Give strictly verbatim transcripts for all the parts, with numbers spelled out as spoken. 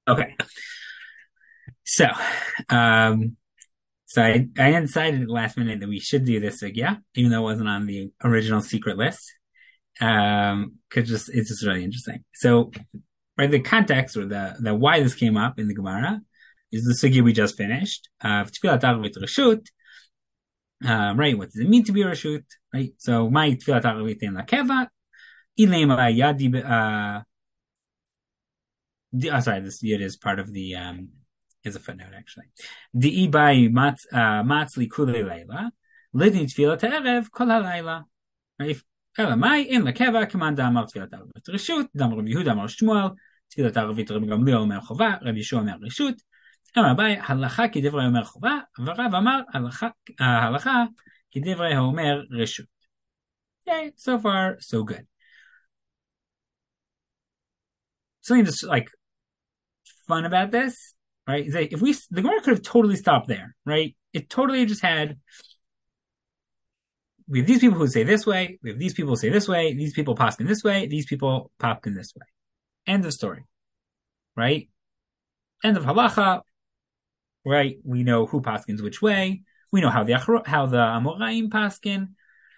Okay. So, um, so I, I decided at the last minute that we should do this sugya, even though it wasn't on the original secret list. Um, cause just, it's just really interesting. So, right, the context or the, the why this came up in the Gemara is the sugya we just finished of Tfilat Arvit Reshut. Um, right, what does it mean to be a Reshut? Right, so my Tfilat Arvit in la Keva, Ilema Yadi, uh, oh, sorry, this it is part of the, um, is a footnote actually. Di by matzli kulei leila, lidni tefillah te'erev kol halayla. If elamai in lekeva command amar tefillah arvit reshut, dam Rabbi Yehuda amar Shmuel, tefillah arvit Rabbi Gamliel omer chova, Rabbi Yeshua omer reshut. Amar Abai halacha kidivrei omer chova, v'Rav amar halacha kidivrei omer reshut. Okay, so far so good. Something just like fun about this. Right? If we, the Gemara could have totally stopped there, right? It totally just had, we have these people who say this way, we have these people who say this way, these people poskin this way, these people poskin this way. End of story. Right? End of halacha. Right? We know who poskins which way. We know how the, how the Amoraim poskin.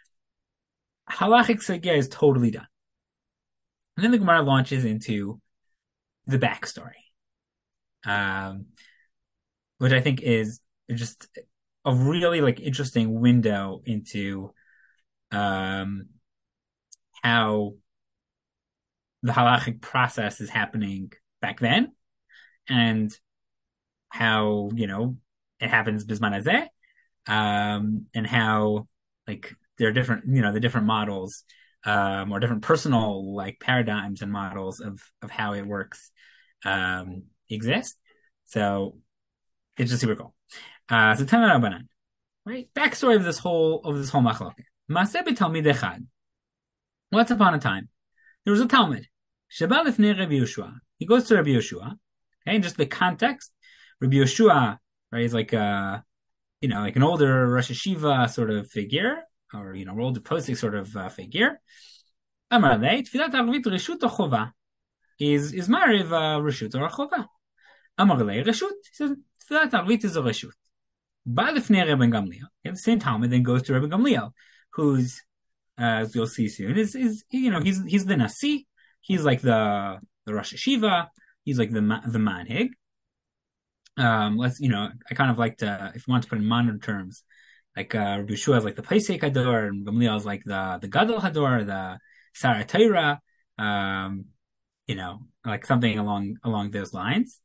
Halachic sugya is totally done. And then the Gemara launches into the backstory. Um, which I think is just a really like interesting window into um, how the halachic process is happening back then, and how, you know, it happens bisman hazeh, um, and how like there are different, you know, the different models, um, or different personal like paradigms and models of of how it works. Um, exist. So it's just super cool. Uh, so Tana Rabbanan, right? Backstory of this whole of this whole machloket. Maaseh b'talmid echad. Once upon a time, there was a Talmud. Sheba lifnei Rabbi Yehoshua. He goes to Rabbi Yehoshua. Okay, just the context. Rabbi Yehoshua, right, is like a, you know, like an older Rosh Hashiva sort of figure, or you know, older postic sort of uh, figure. Amar lei tfilat arvit reshut or chova. Is is mariv uh, reshut or chova? Amar lei reshut. He says tfilat arvit is a reshut. Ba lifnei Rabbi Gamliel. Okay, the same Talmud then goes to Rabbi Gamliel, who's, uh, as you'll see soon, is is you know he's he's the Nasi. He's like the the Rosh Hashiva. He's like the the manhig. Um, let's you know I kind of like to, if you want to put in modern terms, like uh, Rabbi Yehoshua is like the Paisek Hador, and Gamliel is like the the Gadol Hador, the Sarah Torah. Um, you know, like something along along those lines.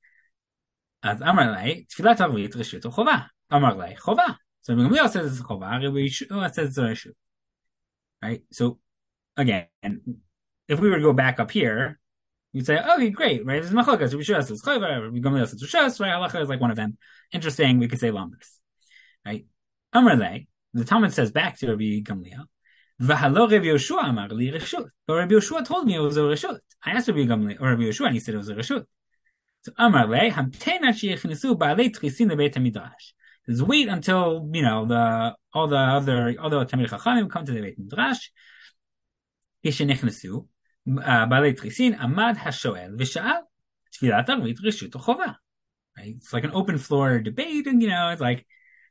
As Amar lei tfilat arvit reshut chova. Amar lei chova. So Rabbi Gamliel says it's chova. Rabbi Yehoshua says it's reshut. Right. So again, if we were to go back up here, you'd say, okay, great, right? This is machlokas. Rabbi Yehoshua says chova. Rabbi Gamliel says reshut. Right? Halacha is like one of them. Interesting. We could say lambdas. Right. Amar lei. The Talmud says back to Rabbi Gamliel. V'halo Rabbi Yehoshua amar li reshut. But Rabbi Yehoshua told me it was a reshut. I asked Rabbi Gamliel or Rabbi Yehoshua, and he said it was a reshut. So Amar lei hamtena sheyichnesu ba'alei tchisin lebeit hamidrash. Just wait until you know the all the other all the Talmid Chachamim come to the Beit Midrash. Yishenichnesu ba'alei tchisin amad hashoel v'sha'al tfilat arvit reshut chova. Right? It's like an open floor debate, and you know it's like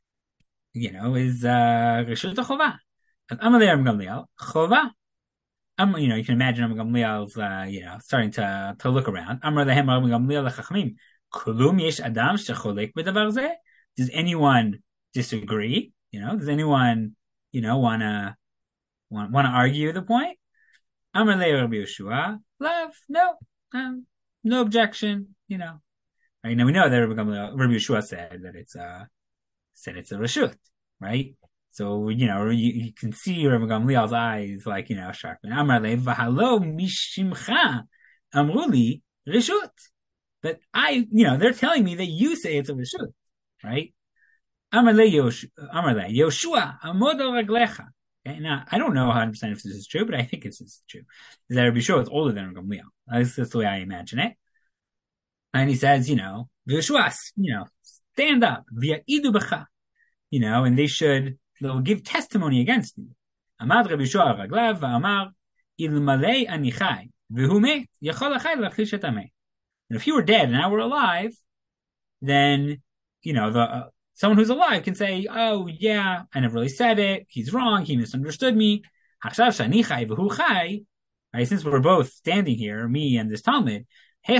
you know is uh, reshut chova. Amar lei Rabbi Gamliel chova. Um, you know, you can imagine Rabbi Gamliel's, uh, you know, starting to to look around. Amar lehem Rabbi Gamliel lechachamim, kulum yesh adam shecholek b'davar zeh. Does anyone disagree? You know, does anyone, you know, wanna want want to argue the point? Amar le Rabbi Yehoshua, love, no, um, no objection. You know, right now we know that Rabbi Gamliel, Rabbi Yehoshua said that it's uh said it's a reshut, right? So, you know, you, you can see Rabbi Gamliel's eyes, like, you know, sharpen. Amar le v'halo mishimcha amruli reshut. But I, you know, they're telling me that you say it's a reshut, right? Amar le Yehoshua amod al raglecha. Okay, now, I don't know one hundred percent if this is true, but I think this is true. Is that Rabbi Yehoshua is older than Rabbi Gamliel. That's, that's the way I imagine it. And he says, you know, Yehoshua, you know, stand up, v'ya'idu b'cha. You know, and they should, they'll give testimony against you. Amad Rabbi Yehoshua raglav v'amar ilmalei ani chai v'hu met yachol achai lachish et hamei. And if he were dead and I were alive, then, you know, the uh, someone who's alive can say, oh, yeah, I never really said it. He's wrong. He misunderstood me. Right? Since we're both standing here, me and this Talmud, hey,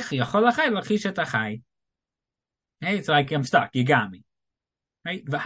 it's like I'm stuck. You got me. Right? So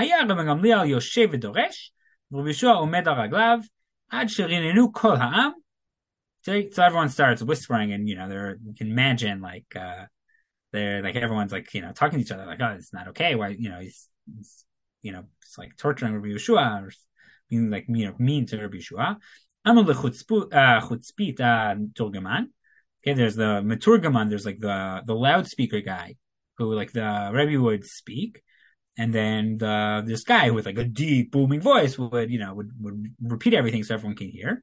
everyone starts whispering, and you know, they're you can imagine like uh they're like everyone's like, you know, talking to each other like, oh, it's not okay. Why, you know, he's, he's you know, it's like torturing Rabbi Yeshua or being like, you know, mean to Rabbi Yeshua. Amar lechutzpit turgaman. Okay, there's the meturgaman. There's like the the loudspeaker guy who like the Rebbe would speak, and then the this guy with like a deep booming voice would you know would would repeat everything so everyone can hear.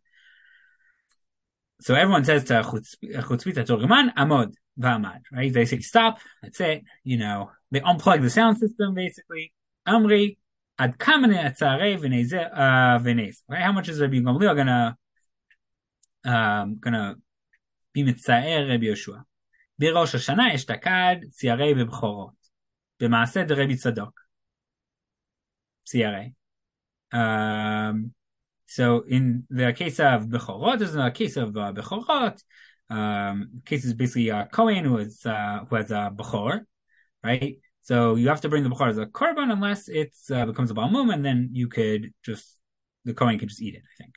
So everyone says to chutzpit turgaman amod v'amad, right? They say stop. That's it. You know, they unplug the sound system basically. Amri. Ad kamene atzarei v'nez. Right? How much is Rabbi Gamliel gonna um gonna be mitzaer Rabbi Yoshua? בראש השנה אשתקד ציירי בבחורות. במעשה דרבי צדוק. ציירי. Um, so in the case of Bechorot, there's a case of uh, Bechorot. Um, case is basically a Kohen who is uh, who has a Bechor, right? So you have to bring the Bechor as a korban unless it uh, becomes a Balmum, and then you could just the Kohen could just eat it, I think.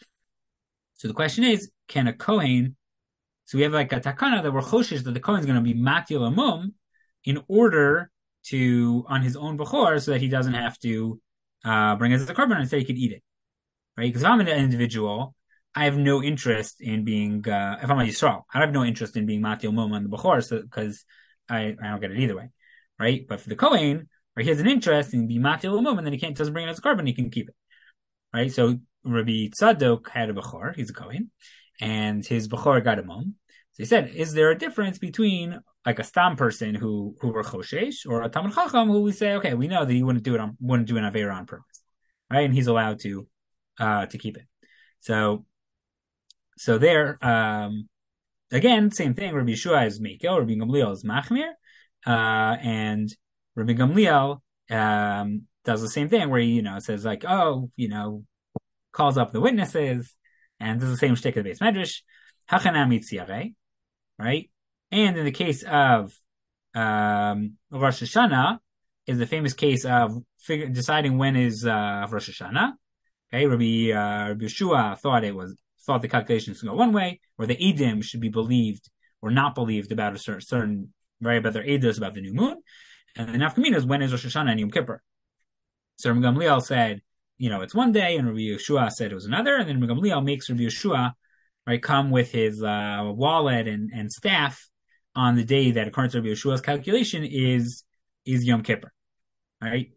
So the question is, can a Kohen? So we have like a takana that we're choshish that the Kohen is going to be matil amum in order to on his own bechor so that he doesn't have to uh, bring it as a korban, and instead he could eat it, right? Because if I'm an individual, I have no interest in being. Uh, if I'm a Yisrael, I have no interest in being matil amum on the bechor because so, I I don't get it either way, right? But for the Kohen, right, he has an interest in being matil amum, and then he can't doesn't bring it as a korban, he can keep it, right? So Rabbi Tzadok had a bechor, he's a Kohen, and his bechor got a mum. So he said, is there a difference between like a stam person who who were choshesh or a Talmid Chacham who we say, okay, we know that he wouldn't do it on wouldn't do an avera on purpose, right? And he's allowed to uh to keep it. So so there um again, same thing. Rabbi Yeshua is Mekel, Rabbi Gamliel is Machmir, uh, and Rabbi Gamliel um does the same thing where he, you know, says like, oh, you know, calls up the witnesses and does the same shtick of the Beis Medrash. Hachanam Yitzirei. Right? And in the case of um, Rosh Hashanah, is the famous case of figure, deciding when is uh, Rosh Hashanah. Okay, Rabbi, uh, Rabbi Yeshua thought it was thought the calculations should go one way, or the Eidim should be believed or not believed about a certain, certain right about their Eidos about the new moon, and the Nafkamina is when is Rosh Hashanah and Yom Kippur. So Rabbi Gamliel said, you know, it's one day, and Rabbi Yeshua said it was another, and then Rabbi Gamliel makes Rabbi Yeshua right, come with his uh, wallet and, and staff on the day that, according to Rabbi Yeshua's calculation, is is Yom Kippur, right?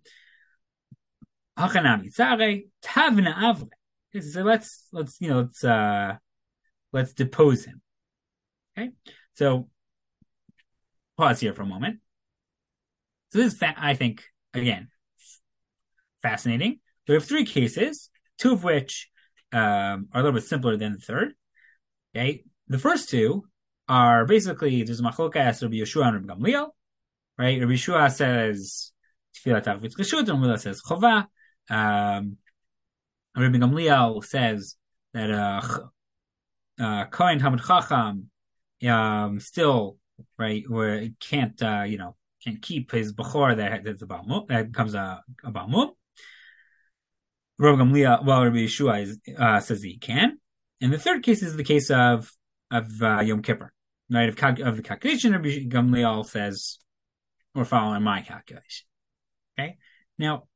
Hachanami tzare tavna avre. So let's let's you know let's uh, let's depose him. Okay, so pause here for a moment. So this is, fa- I think, again, fascinating. We have three cases, two of which um, are a little bit simpler than the third. Okay, the first two are basically there's a machlokas Rabbi Yeshua and Rabbi Gamliel, right? Rabbi Yeshua says tefillat avrit reshut, and Rabbi Gamliel says chova. Um, Rabbi Gamliel says that uh, uh, Kohen Talmid Chacham um, still right where it can't uh, you know can't keep his bechor that that's about that becomes a a balmum. Rabbi Gamliel, well, Rabbi Yeshua is, uh, says that he can. And the third case is the case of of uh, Yom Kippur, right? Of, cal- of the calculation, Rabbi Gamliel says we're following my calculation. Okay, now,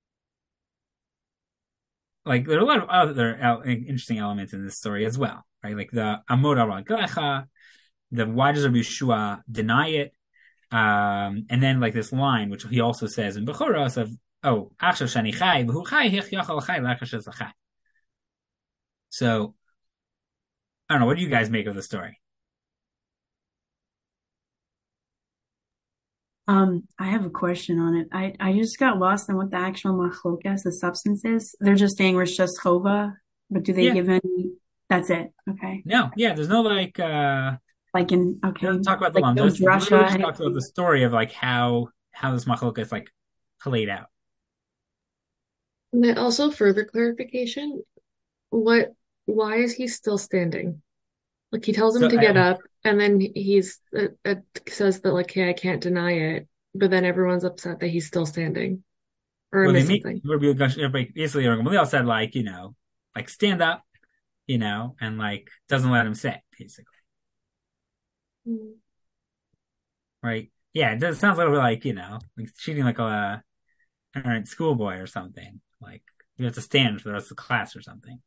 like there are a lot of other el- interesting elements in this story as well, right? Like the Amod Araglecha, the why does Rabbi Yeshua deny it, um, and then like this line which he also says in Bechoros of oh, Achshav Shani Chai, V'hu Chai Hich Yachal Chai Lachashes Chai. So. I don't know. What do you guys make of the story? Um, I have a question on it. I, I just got lost in what the actual machlokas, the substance is. They're just saying Rosh Chova, but do they yeah. give any? That's it. Okay. No, yeah. There's no like. uh Like in, It okay, doesn't talk about the like law. no Just literally drasha. just talks about the story of like how how this machlokes is like played out. And then also further clarification, what, why is he still standing? Like he tells him So to I, get up, and then he's uh, uh, says that like, hey, I can't deny it, but then everyone's upset that he's still standing. Or I well, they missed meet. something. Basically, Gamaliel said like you know, like stand up, you know, and like doesn't let him sit, basically, Mm. right? Yeah, it does sounds a little bit like you know, like treating like a errant schoolboy or something. Like you have to stand for the rest of the class or something.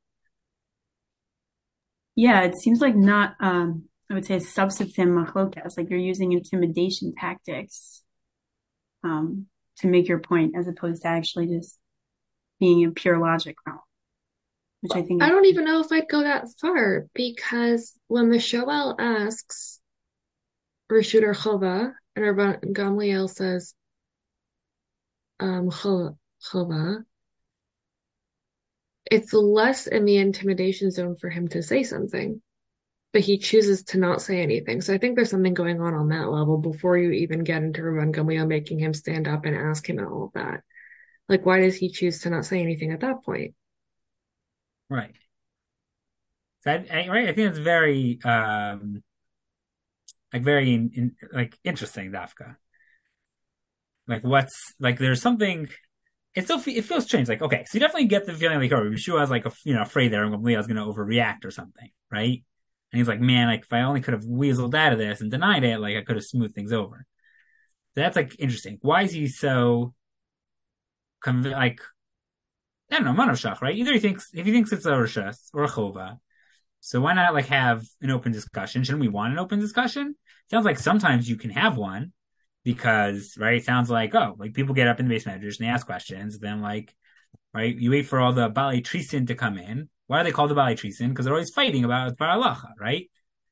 Yeah, it seems like not, um, I would say substantive machlokas, like you're using intimidation tactics, um, to make your point as opposed to actually just being a pure logic realm, which I think I is, don't even know if I'd go that far because when the Shoel asks Rashid or Chova, and Rabban Gamliel says um Chova, it's less in the intimidation zone for him to say something, but he chooses to not say anything. So I think there's something going on on that level before you even get into Rabban Gamliel making him stand up and ask him all of that. Like, why does he choose to not say anything at that point? Right. So I, I, right, I think it's very um like very in, in, like interesting, Dafka. Like what's like there's something. It still it feels strange. Like okay, so you definitely get the feeling like oh, Yeshua was like a, you know afraid that Gamliel was going to overreact or something, right? And he's like, man, like if I only could have weaseled out of this and denied it, like I could have smoothed things over. So that's like interesting. Why is he so conv- like I don't know, Manoshach, right? Either he thinks if he thinks it's a Rishas or a Chova, so why not like have an open discussion? Shouldn't we want an open discussion? Sounds like sometimes you can have one because, right? It sounds like, oh, like people get up in the base managers and they ask questions. Then like, right? You wait for all the Bali Trisin to come in. Why are they called the Bali Trisin? Because they're always fighting about Baralacha, right?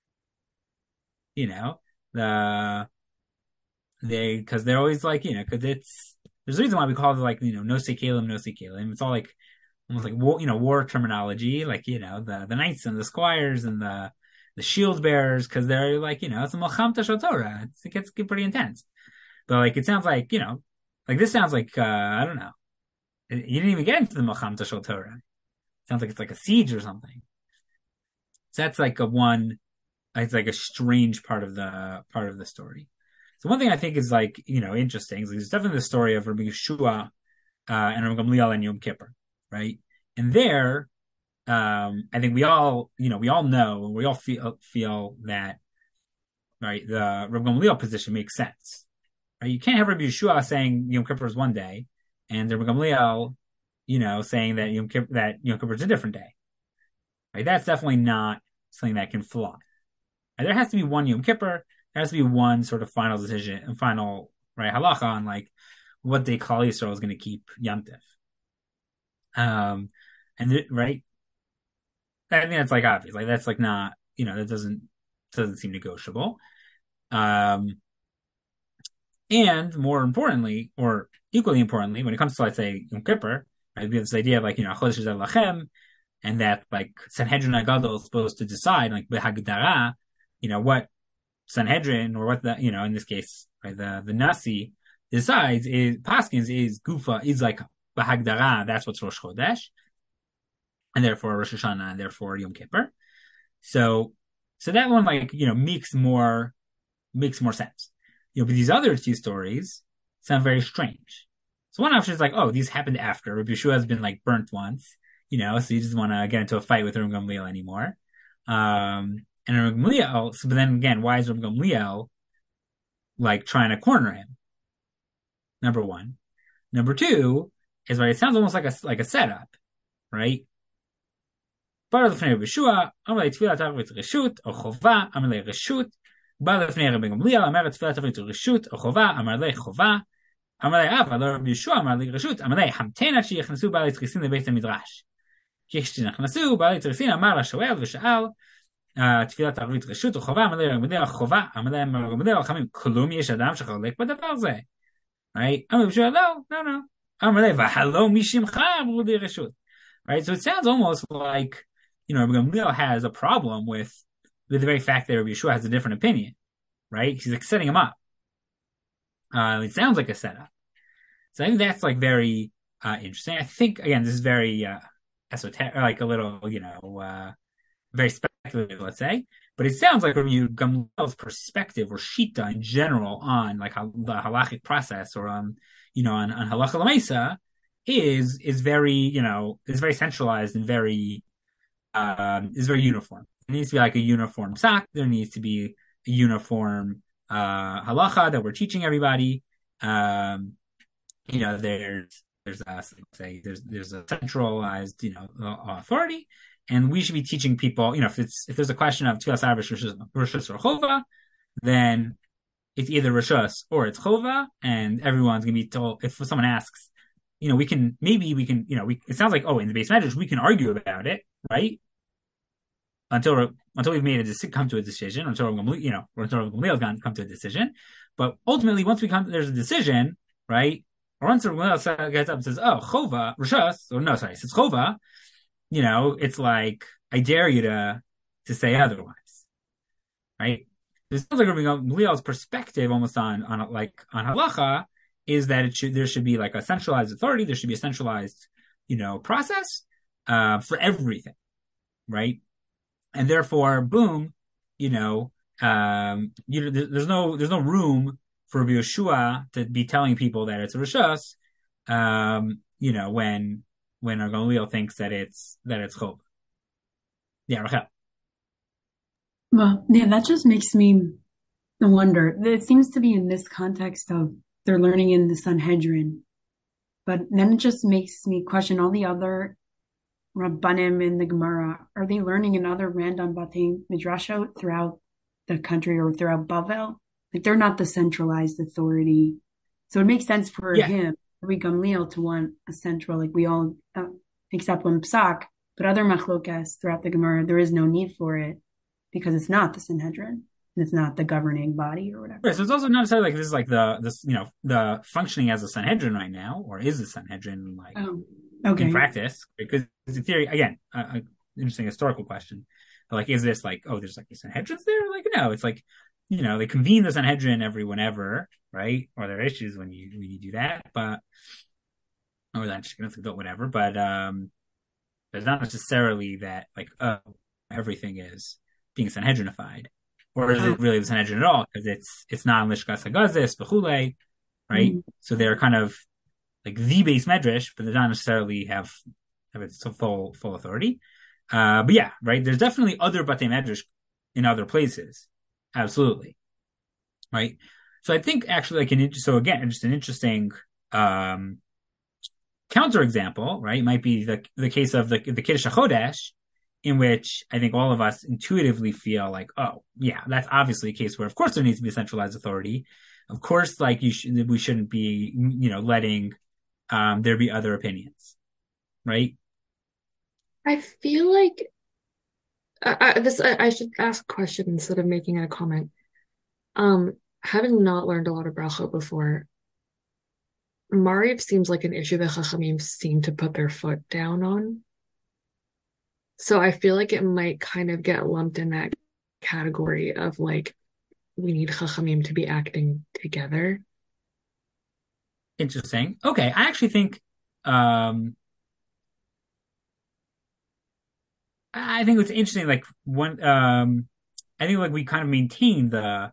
You know, the, they, because they're always like, you know, because it's, there's a reason why we call it like, you know, no se kalim, no se kalim. It's all like, almost like war, you know, war terminology, like you know, the the knights and the squires and the the shield bearers, because they're like, you know, it's a milchamta shel Torah. It gets pretty intense, but like it sounds like you know, like this sounds like uh I don't know, you didn't even get into the milchamta shel Torah. It sounds like it's like a siege or something. So that's like a one, it's like a strange part of the part of the story. So one thing I think is like you know interesting is there's definitely the story of Rabbi Yeshua uh, and Rabbi Gamliel and Yom Kippur, right? And there, um, I think we all, you know, we all know, we all feel feel that, right, the Rabbi Gamliel position makes sense, right? You can't have Rabbi Yeshua saying Yom Kippur is one day, and Rabbi Gamliel, you know, saying that Yom Kippur that Yom Kippur is a different day, right? That's definitely not something that can fly. Right? There has to be one Yom Kippur. There has to be one sort of final decision and final right halacha on like what day Klal Yisrael is going to keep Yom Tif. Um, and th- right, I think that's like obvious. Like that's like not, you know, that doesn't doesn't seem negotiable. Um, and more importantly, or equally importantly, when it comes to let's say Yom Kippur, right, we have this idea of like you know Chodesh Lachem, and that like Sanhedrin Agadol is supposed to decide like behagdara, you know what Sanhedrin or what the you know in this case right, the the Nasi decides is Paskins is Gufa is like behagdara. That's what's Rosh Chodesh, and therefore Rosh Hashanah, and therefore Yom Kippur. So, so that one, like, you know, makes more, makes more sense. You know, but these other two stories sound very strange. So one option is like, oh, these happened after. Rabbi Yeshua has been like burnt once, you know, so you just want to get into a fight with Rabbi Gamliel anymore. Um, and Rabbi Gamliel, so, but then again, why is Rabbi Gamliel like trying to corner him? Number one. Number two is right, it sounds almost like a, like a setup, right? בא לפני רבי ישוע, אמר לי תפילת ערבית רשות או חובה, אמר לי רשות, בא לפני רבי גמליאל, אמר תפילת ערבית רשות או חובה, אמר לי חובה, אמר לי אבא, לא רבי ישוע, אמר לי רשות, אמר לי המתנה שיכנסו בעלי תריסין לבית המדרש. כי כשנכנסו בעלי תריסין אמר לשואל ושאל, תפילת ערבית רשות או חובה, אמר לי רבי גמליאל חובה, אמר לי רבי גמליאל חכמים, כלום יש אדם שחולק בדבר זה. אמר רבי ישוע, לא, לא, לא. אמר לי, והלא משמך אמרו לי רשות. Right, so it sounds almost like you know, Gamliel has a problem with with the very fact that Rabbi Yeshua has a different opinion, right? He's like setting him up. Uh, it sounds like a setup. So I think that's like very uh, interesting. I think again, this is very uh, esoteric, like a little, you know, uh, very speculative, let's say. But it sounds like from you Gamliel's perspective or shita in general on like how the halachic process or um, you know, on, on halacha l'maisa is is very, you know, is very centralized and very um is very uniform. It needs to be like a uniform psak. There needs to be a uniform uh halacha that we're teaching everybody. Um, you know, there's there's a say there's there's a centralized, you know, authority. And we should be teaching people, you know, if it's if there's a question of Tfilas Rishus or Chova, then it's either Rishus or it's Chova, and everyone's gonna be told. If someone asks, you know, we can maybe we can, you know, we it sounds like oh, in the base measures we can argue about it, right? Until until we've made a decision, come to a decision, until you know, or until Gamliel's gone come to a decision. But ultimately, once we come, there's a decision, right? Or once Gamliel gets up and says, oh, Chova Rishus, or no, sorry, it's Chova. You know, it's like, I dare you to to say otherwise, right? There's like Gamliel's perspective almost on, on like, on halacha is that it should, there should be like a centralized authority, there should be a centralized, you know, process, uh, for everything, right? And therefore, boom, you know, um, you know, there's no, there's no room for Rabbi Yeshua to be telling people that it's a Rishus, um, you know, when, when our Gamliel thinks that it's that it's chov. Yeah, Rachel. Well, yeah, that just makes me wonder. It seems to be in this context of they're learning in the Sanhedrin, but then it just makes me question all the other Rabbanim in the Gemara. Are they learning in other random Batei Midrashot throughout the country or throughout Bavel? Like they're not the centralized authority, so it makes sense for yeah. him. Rabbi Gamliel to want a central, like we all, uh, except one psak, but other machlokas throughout the Gemara, there is no need for it because it's not the Sanhedrin and it's not the governing body or whatever. Right, so it's also not necessarily like this is like the this you know the functioning as a Sanhedrin right now, or is the Sanhedrin like oh, okay. in practice? Because in theory, again, uh, uh, interesting historical question, but like is this like oh there's like the Sanhedrins there? Like no, it's like you know they convene the Sanhedrin every whenever. Right? Or there are issues when you when you do that, but or that's whatever. But um, there's not necessarily that like oh everything is being Sanhedrinified, or is it really the Sanhedrin at all? Because it's it's not Lishkas Hagazis Bechule, right? Mm-hmm. So they're kind of like the base medrash, but they don't necessarily have have its full full authority. Uh, but yeah, right. There's definitely other Batei Medrash in other places, absolutely, right. So I think actually like an so again just an interesting um, counterexample, right? Might be the the case of the the Kiddush HaChodesh, in which I think all of us intuitively feel like, oh yeah, that's obviously a case where of course there needs to be a centralized authority. Of course, like you should we shouldn't be you know letting um, there be other opinions, right? I feel like I, I, this I, I should ask a question instead of making a comment. Um. Having not learned a lot of bracha before, Mariv seems like an issue that Chachamim seem to put their foot down on. So I feel like it might kind of get lumped in that category of like, we need Chachamim to be acting together. Interesting. Okay, I actually think, um, I think it's interesting. Like one, um, I think like we kind of maintain the.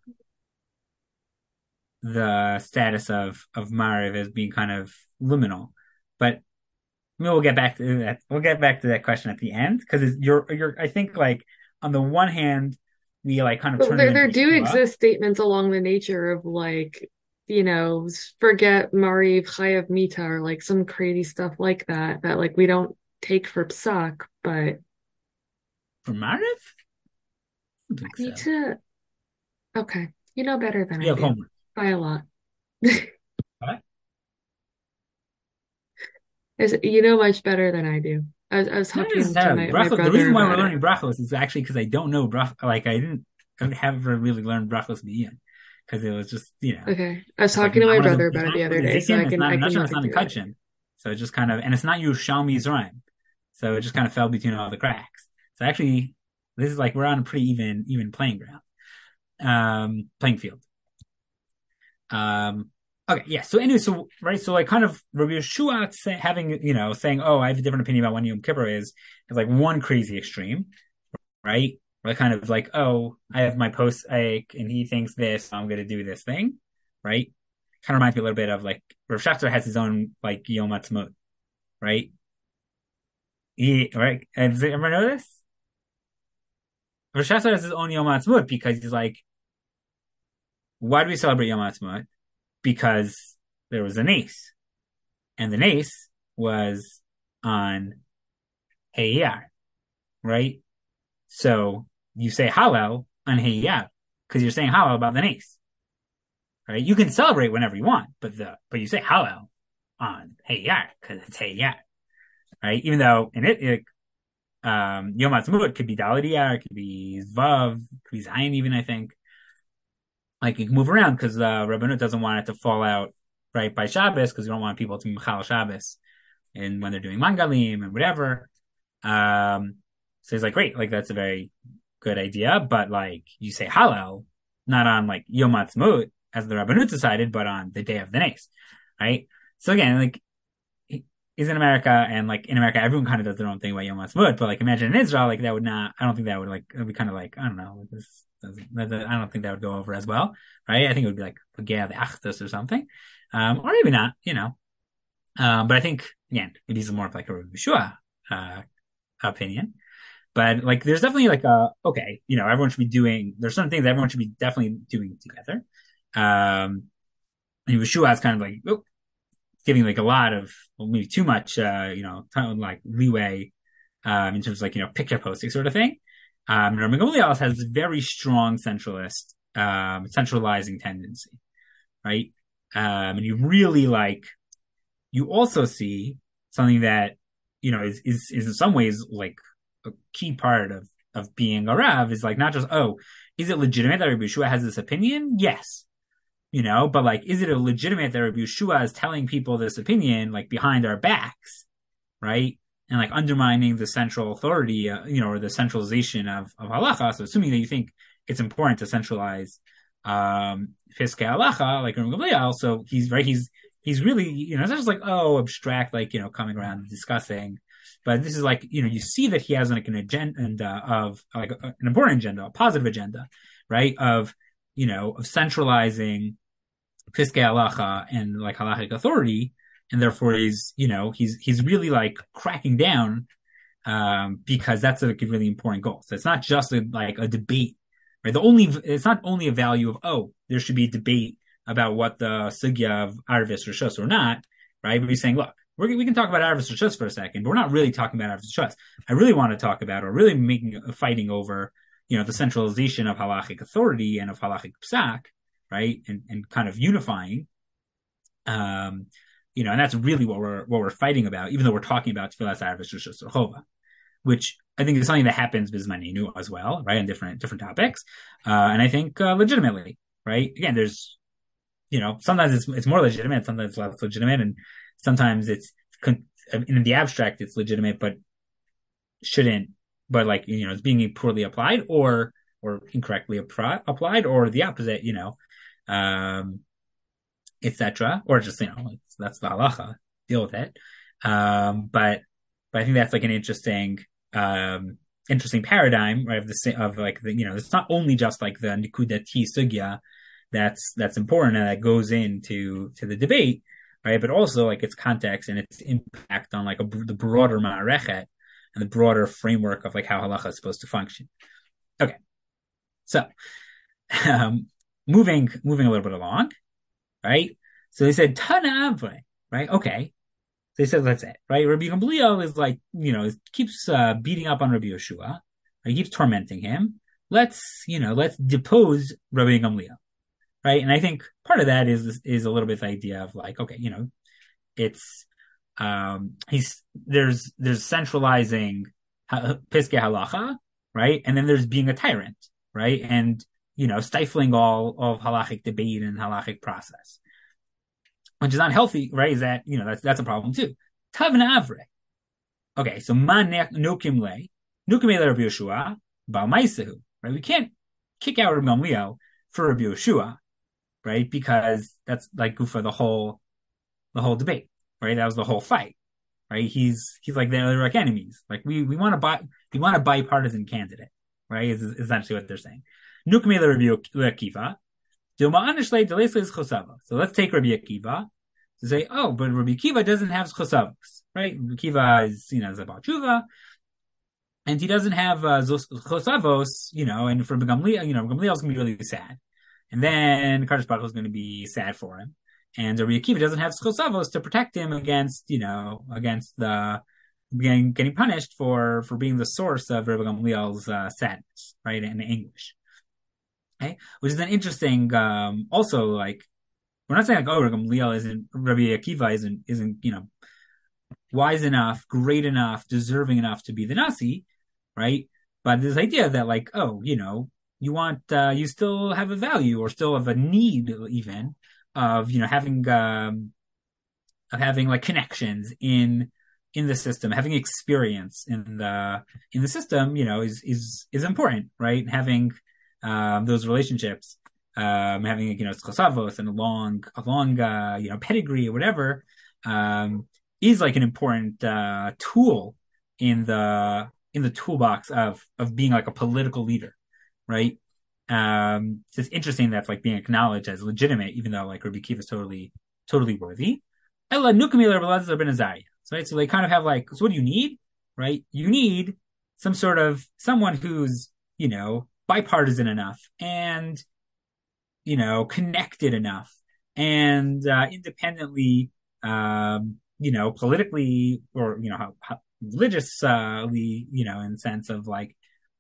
the status of, of Mariv as being kind of liminal. But maybe we'll get back to that. We'll get back to that question at the end. Cause you're, you're, I think like on the one hand, we like kind of but turn there, there do Shua. exist statements along the nature of like, you know, forget Mariv Chayav Mita or like some crazy stuff like that, that like we don't take for psak, but. For Mariv? I, I need so. to, okay. You know better than you I do. Homework. By a lot. What? You know much better than I do. I was, I was talking to my, my brother. The reason why we're it. learning brachos is actually because I don't know brach. Like I didn't, I haven't really learned brachos b'yan because it was just you know. Okay, I was talking like, to my brother about it the other day, so I can. Not, I can. It's not in Kachin, so it just kind of, and it's not Yerushalmi Yisrael, so it just kind of fell between all the cracks. So actually, This is like we're on a pretty even even playing ground, um, playing field. Um, okay, yeah. So anyway, so right, so like kind of Rabbi Yeshua say, having you know saying, oh, I have a different opinion about when Yom Kippur is is like one crazy extreme, right? Like kind of like, oh, I have my post ache and he thinks this, so I'm going to do this thing, right? Kind of reminds me a little bit of like Rav Shafter has his own like Yom Ha'atzmaut, right? He right? And does everyone know this? Rav Shafter has his own Yom Ha'atzmaut because he's like, why do we celebrate Yom Ha'atzmaut? Because there was a nace, and the nace was on Hey Iyar, right? So you say Hallel on Hey Iyar because you're saying Hallel about the nace, right? You can celebrate whenever you want, but the but you say Hallel on Hey Iyar because it's Hey Iyar, right? Even though in it, it um, Yom Ha'atzmaut could be Daled Iyar, it could be Zvav, it could be Zayin even, I think. Like you can move around because uh, Rabbanut doesn't want it to fall out right by Shabbos because we don't want people to be Mechal Shabbos and when they're doing Mangalim and whatever. Um, so he's like, great, like that's a very good idea, but like you say Hallel, not on like Yom Ha'atzmaut as the Rabbanut decided, but on the day of the nace, right? So again, like he's in America and like in America, everyone kind of does their own thing about Yom Ha'atzmaut, but like imagine in Israel, like that would not, I don't think that would like, it would be kind of like, I don't know, like this. I don't think that would go over as well, right? I think it would be like Pagea the Achtos or something, um, or maybe not, you know. Um, but I think again, maybe it's more of like a Rabbi Yeshua uh, opinion. But like, there's definitely like a okay, you know, everyone should be doing. There's certain things everyone should be definitely doing together. Um, and Yeshua is kind of like oh, giving like a lot of well, maybe too much, uh, you know, kind of like leeway um, in terms of like you know picture posting sort of thing. Um, Rabbi Gamliel has a very strong centralist, um, centralizing tendency, right? Um, and you really like, you also see something that, you know, is, is, is in some ways like a key part of, of being a Rav is like, not just, oh, is it legitimate that Rabbi Yeshua has this opinion? Yes. You know, but like, is it a legitimate that Rabbi Yeshua is telling people this opinion, like behind our backs, right? And like undermining the central authority, uh, you know, or the centralization of, of halacha. So assuming that you think it's important to centralize, um, Fiskei halacha, like Rabbi Gamliel, so he's right, he's, he's really, you know, it's not just like, oh, abstract, like, you know, coming around and discussing, but this is like, you know, you see that he has like an agenda of like a, an important agenda, a positive agenda, right? Of, you know, of centralizing Fiskei halacha and like halachic authority. And therefore he's, you know, he's, he's really like cracking down, um, because that's like a really important goal. So it's not just a, like a debate, right? The only, it's not only a value of, oh, there should be a debate about what the sugya of Arvis Rishos or not, right? But he's saying, look, we're, we can talk about Arvis Rishos for a second, but we're not really talking about Arvis Rishos. I really want to talk about, or really making, fighting over, you know, the centralization of halachic authority and of halachic psak, right? And, and kind of unifying, um, you know, and that's really what we're what we're fighting about, even though we're talking about Tfilas Arvis Rishos Rehova, which I think is something that happens Bismaninu as well, right, on different different topics, uh, and I think uh, legitimately, right? Again, there's, you know, sometimes it's it's more legitimate, sometimes it's less legitimate, and sometimes it's in the abstract it's legitimate, but shouldn't, but like you know, it's being poorly applied or or incorrectly applied, or the opposite, you know. Um, et cetera, or just, you know, that's the halacha, deal with it. Um, but, but I think that's like an interesting, um, interesting paradigm, right? Of the, of like the, you know, it's not only just like the nikudati sugya that's, that's important and that goes into, to the debate, right? But also like its context and its impact on like a, the broader ma'arechet and the broader framework of like how halacha is supposed to function. Okay. So, um, moving, moving a little bit along. Right? So they said, Tana Avre, right? Okay. So they said, that's it, right? Rabbi Gamliel is like, you know, keeps uh, beating up on Rabbi Yeshua. Right? He keeps tormenting him. Let's, you know, let's depose Rabbi Gamliel, right? And I think part of that is, is a little bit the idea of like, okay, you know, it's, um, he's, there's, there's centralizing Piskei halacha, right? And then there's being a tyrant, right? And, you know, stifling all of halachic debate and halachic process, which is not healthy, right? Is that, you know, that's, that's a problem too. Tavna Avre. Okay. So man nukim le, nukim le Rabbi Yeshua. Balmaisahu, right? We can't kick out Rabbi Gamliel for Rabbi Yehoshua, right? Because that's like for the whole the whole debate, right? That was the whole fight, right? He's he's like they're like enemies. Like we we want to buy we want a bipartisan candidate, right? Is essentially what they're saying. Nukme Rabbi Akiva. So let's take Rabbi Akiva to say, oh, but Rabbi Akiva doesn't have chosavos, right? Rabbi Akiva is, you know, is about tshuva, and he doesn't have uh, chosavos, you know, and for Gamliel, you know, Gamliel is going to be really sad. And then Kadosh Baruch Hu is going to be sad for him. And Rabbi Akiva doesn't have chosavos to protect him against, you know, against the getting, getting punished for, for being the source of Rabbi Gamliel's uh, sadness, right, and anguish. Okay? Which is an interesting, um, also like, we're not saying like, oh, Rabbi Gamliel isn't, Rabbi Akiva isn't, isn't, you know, wise enough, great enough, deserving enough to be the Nasi, right? But this idea that like, oh, you know, you want, uh, you still have a value or still have a need even of, you know, having, um, of having like connections in, in the system, having experience in the, in the system, you know, is, is, is important, right? Having, um, those relationships, um, having, you know, chosavos and a long, a long, uh, you know, pedigree or whatever, um, is like an important, uh, tool in the, in the toolbox of, of being like a political leader, right? Um, it's just interesting that's like being acknowledged as legitimate, even though like Rabbi Akiva is totally, totally worthy. Ella Nukamil Rabbi ben Azariah. Right? So they kind of have like, so what do you need? Right? You need some sort of someone who's, you know, bipartisan enough and, you know, connected enough and uh, independently, um, you know, politically or, you know, how, how religiously, you know, in the sense of like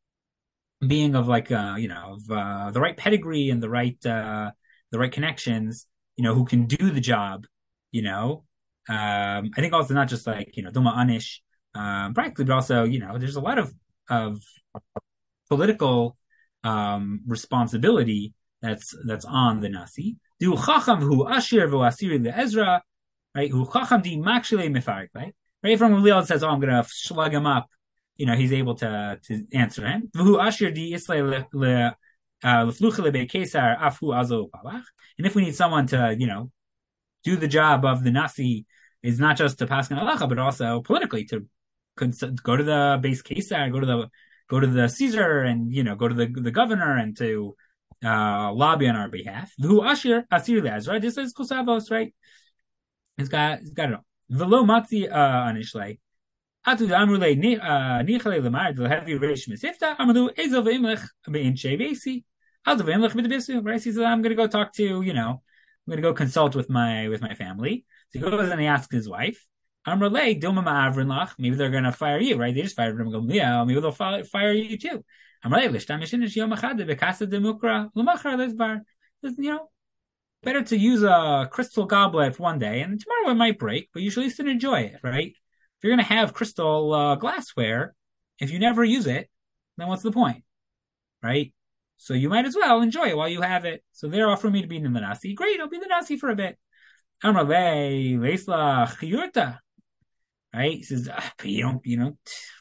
being of like, uh, you know, of uh, the right pedigree and the right, uh, the right connections, you know, who can do the job, you know. Um, I think also not just like, you know, Duma Anish, um, practically, but also, you know, there's a lot of, of political, um, responsibility that's, that's on the Nasi. Du Chacham hu Ashir v'u Asiri le'Ezra, right? Hu Chacham di Makshile Mefarik, right? Right from Gamliel says, oh, I'm going to slug him up. You know, he's able to, to answer him. V'hu Ashir di Islay le, L'fluche lebe Kesar afu azo palach. And if we need someone to, you know, do the job of the Nasi, is not just to pass an halacha, but also politically to go to the base Kesar, go to the go to the Caesar, and you know, go to the the governor and to uh, lobby on our behalf. V'hu ashir asir le'ezra. This is Kosavos, right? He's got he's got it all. V'lo matzi anishlei. Atu amrulei nichalei lemar d'lehevi reish mesifta amru ezel v'imlech bein shevesi. Ezel v'imlech b'debisu. Right? He says, I'm going to go talk to, you know, I'm going to go consult with my with my family. So he goes and he asks his wife, Amrulei, Doma ma'avrin lach. Maybe they're going to fire you, right? They just fired Rabbi Gamliel. Maybe they'll fire, fire you too. Amrulei, l'shtam yishinish yom achad bekasa demukra l'machar lezbar. You know, better to use a crystal goblet one day, and tomorrow it might break, but you should at least enjoy it, right? If you're going to have crystal uh, glassware, if you never use it, then what's the point, right? So you might as well enjoy it while you have it. So they're offering me to be in the Nasi. Great, I'll be the Nasi for a bit. Amrulei, leisla chiyurta. Right? He says, ah, but you don't, you know,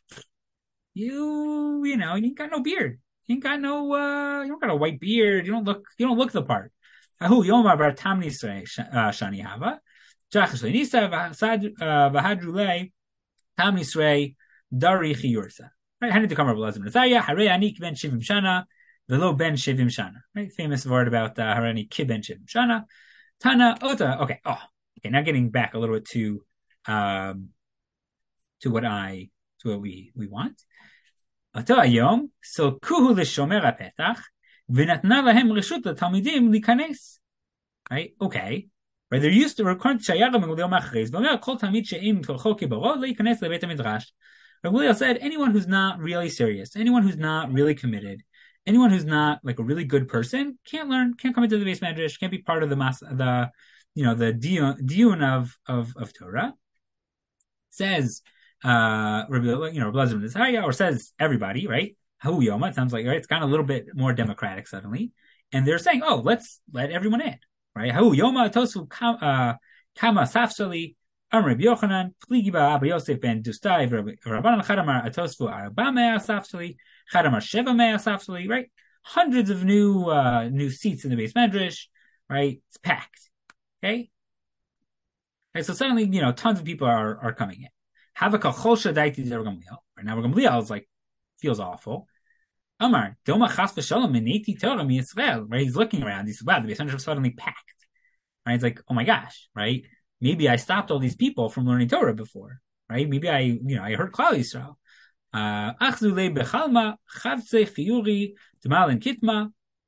you, you know, you ain't got no beard. You ain't got no, uh, you don't got a white beard. You don't look, you don't look the part. Ahu yomar bar tamni shani hava. Jachash le'nisa v'hadrulei tamni srei dari chiyursa. Right? Had to come up with Lazim Nazariah. Harei anik ben shivim shana. V'lo ben shivim shana. Right? Famous word about uh, Harei ki ben shivim shana. Tana ota. Okay. Oh, okay. Now getting back a little bit to, um, to what I, to what we, we want. Ato ayom, so kuhu l'shomer ha'petach, v'natna lahem reshut l'talmidim likanes. Right? Okay. Right? They're used to, according to Shayar Gamliel Machriz, v'omer kol talmid she'im tolcho kibaro l'ikanes lebeit hamidrash. Gamliel said, anyone who's not really serious, anyone who's not really committed, anyone who's not like a really good person can't learn, can't come into the base medrash, can't be part of the mas, the, you know, the diun of, of, of Torah. Says, uh, you know, Rabbi Lazar ben Azariah, or says everybody, right? Hu Yoma, it sounds like, right? It's kind of a little bit more democratic suddenly. And they're saying, oh, let's let everyone in, right? Hu Yoma, Tosu, Kama Safsali, Amar Rabbi Yochanan, Pligi ba Abba Yosef ben Dustai, Rabbanan Chadamar Atosfu Arba Mea Safsali, Chadamar Sheva Mea Safsali, right? Hundreds of new uh, new seats in the base medrash, right? It's packed. Okay? Okay, so suddenly, you know, tons of people are, are coming in. Havaka Chosha Daiti Rav Gamliel. Right now, Rav Gamliel is like, feels awful. Amar, Doma Chas V'Shalom Meneti Torah Mi Yisrael. Right? He's looking around. He's wow, the base medrash is suddenly packed. Right? He's like, oh my gosh, right? Maybe I stopped all these people from learning Torah before, right? Maybe I, you know, I heard Klal Yisrael. Achzule bechalma chavse chiyuri demalin kitma,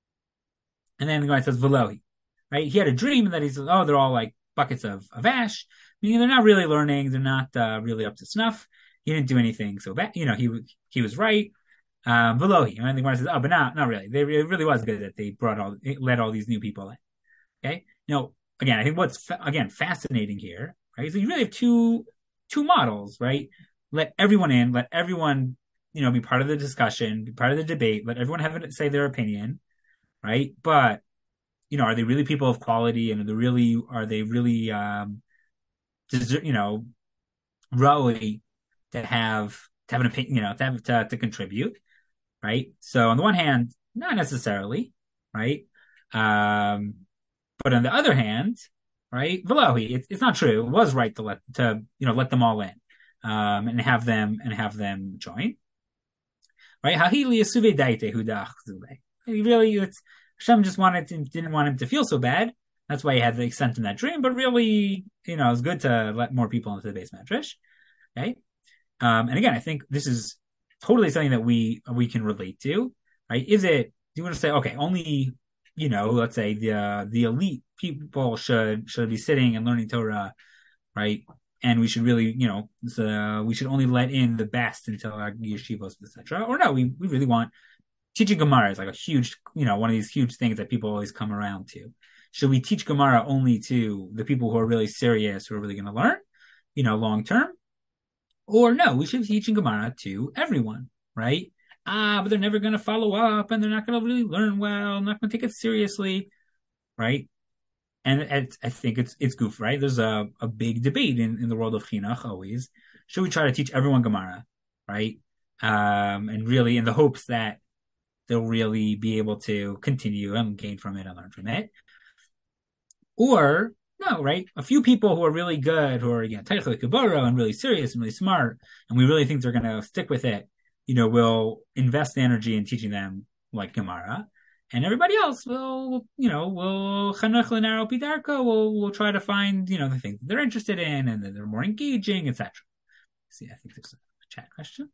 and then the guy says velohi, right? He had a dream that he says, oh, they're all like buckets of, of ash, meaning they're not really learning, they're not uh, really up to snuff. He didn't do anything so bad, you know. He he was right. Um, velohi, and the guy says, oh, but not not really. They it really was good that they brought all let all these new people in. Okay, now. Again, I think what's fa- again fascinating here, right? So you really have two two models, right? Let everyone in, let everyone, you know, be part of the discussion, be part of the debate, let everyone have it, say their opinion, right? But you know, are they really people of quality, and are they really are they really um, deserve, you know, really to have to have an opinion, you know, to have to, to contribute, right? So on the one hand, not necessarily, right? Um, But on the other hand, right, Velohi, it's, it's not true. It was right to let to you know let them all in, um, and have them and have them join, right? Hahili asuve daite hudach zule. Really, it's Hashem just wanted to, didn't want him to feel so bad. That's why he had like, sent him that dream. But really, you know, it's good to let more people into the base medrash, okay? Um, and again, I think this is totally something that we we can relate to, right? Is it? Do you want to say okay, only you know, let's say the uh, the elite people should should be sitting and learning Torah, right? And we should really, you know, so we should only let in the best into our yeshivos, et cetera. Or no, we, we really want teaching Gemara is like a huge, you know, one of these huge things that people always come around to. Should we teach Gemara only to the people who are really serious, who are really going to learn, you know, long term? Or no, we should be teaching Gemara to everyone, right? Ah, but they're never going to follow up, and they're not going to really learn well, not going to take it seriously, right? And it, I think it's it's goof, right? There's a, a big debate in, in the world of chinuch always. Should we try to teach everyone Gemara, right? Um, and really in the hopes that they'll really be able to continue and gain from it and learn from it. Or, no, right? A few people who are really good, who are, again, Teichel Kiboro and really serious and really smart, and we really think they're going to stick with it, you know, we'll invest the energy in teaching them like Gemara, and everybody else will, you know, will chanech l'naro pidarko. We'll we'll try to find, you know, the things that they're interested in and that they're more engaging, et cetera. See, I think there's a chat question.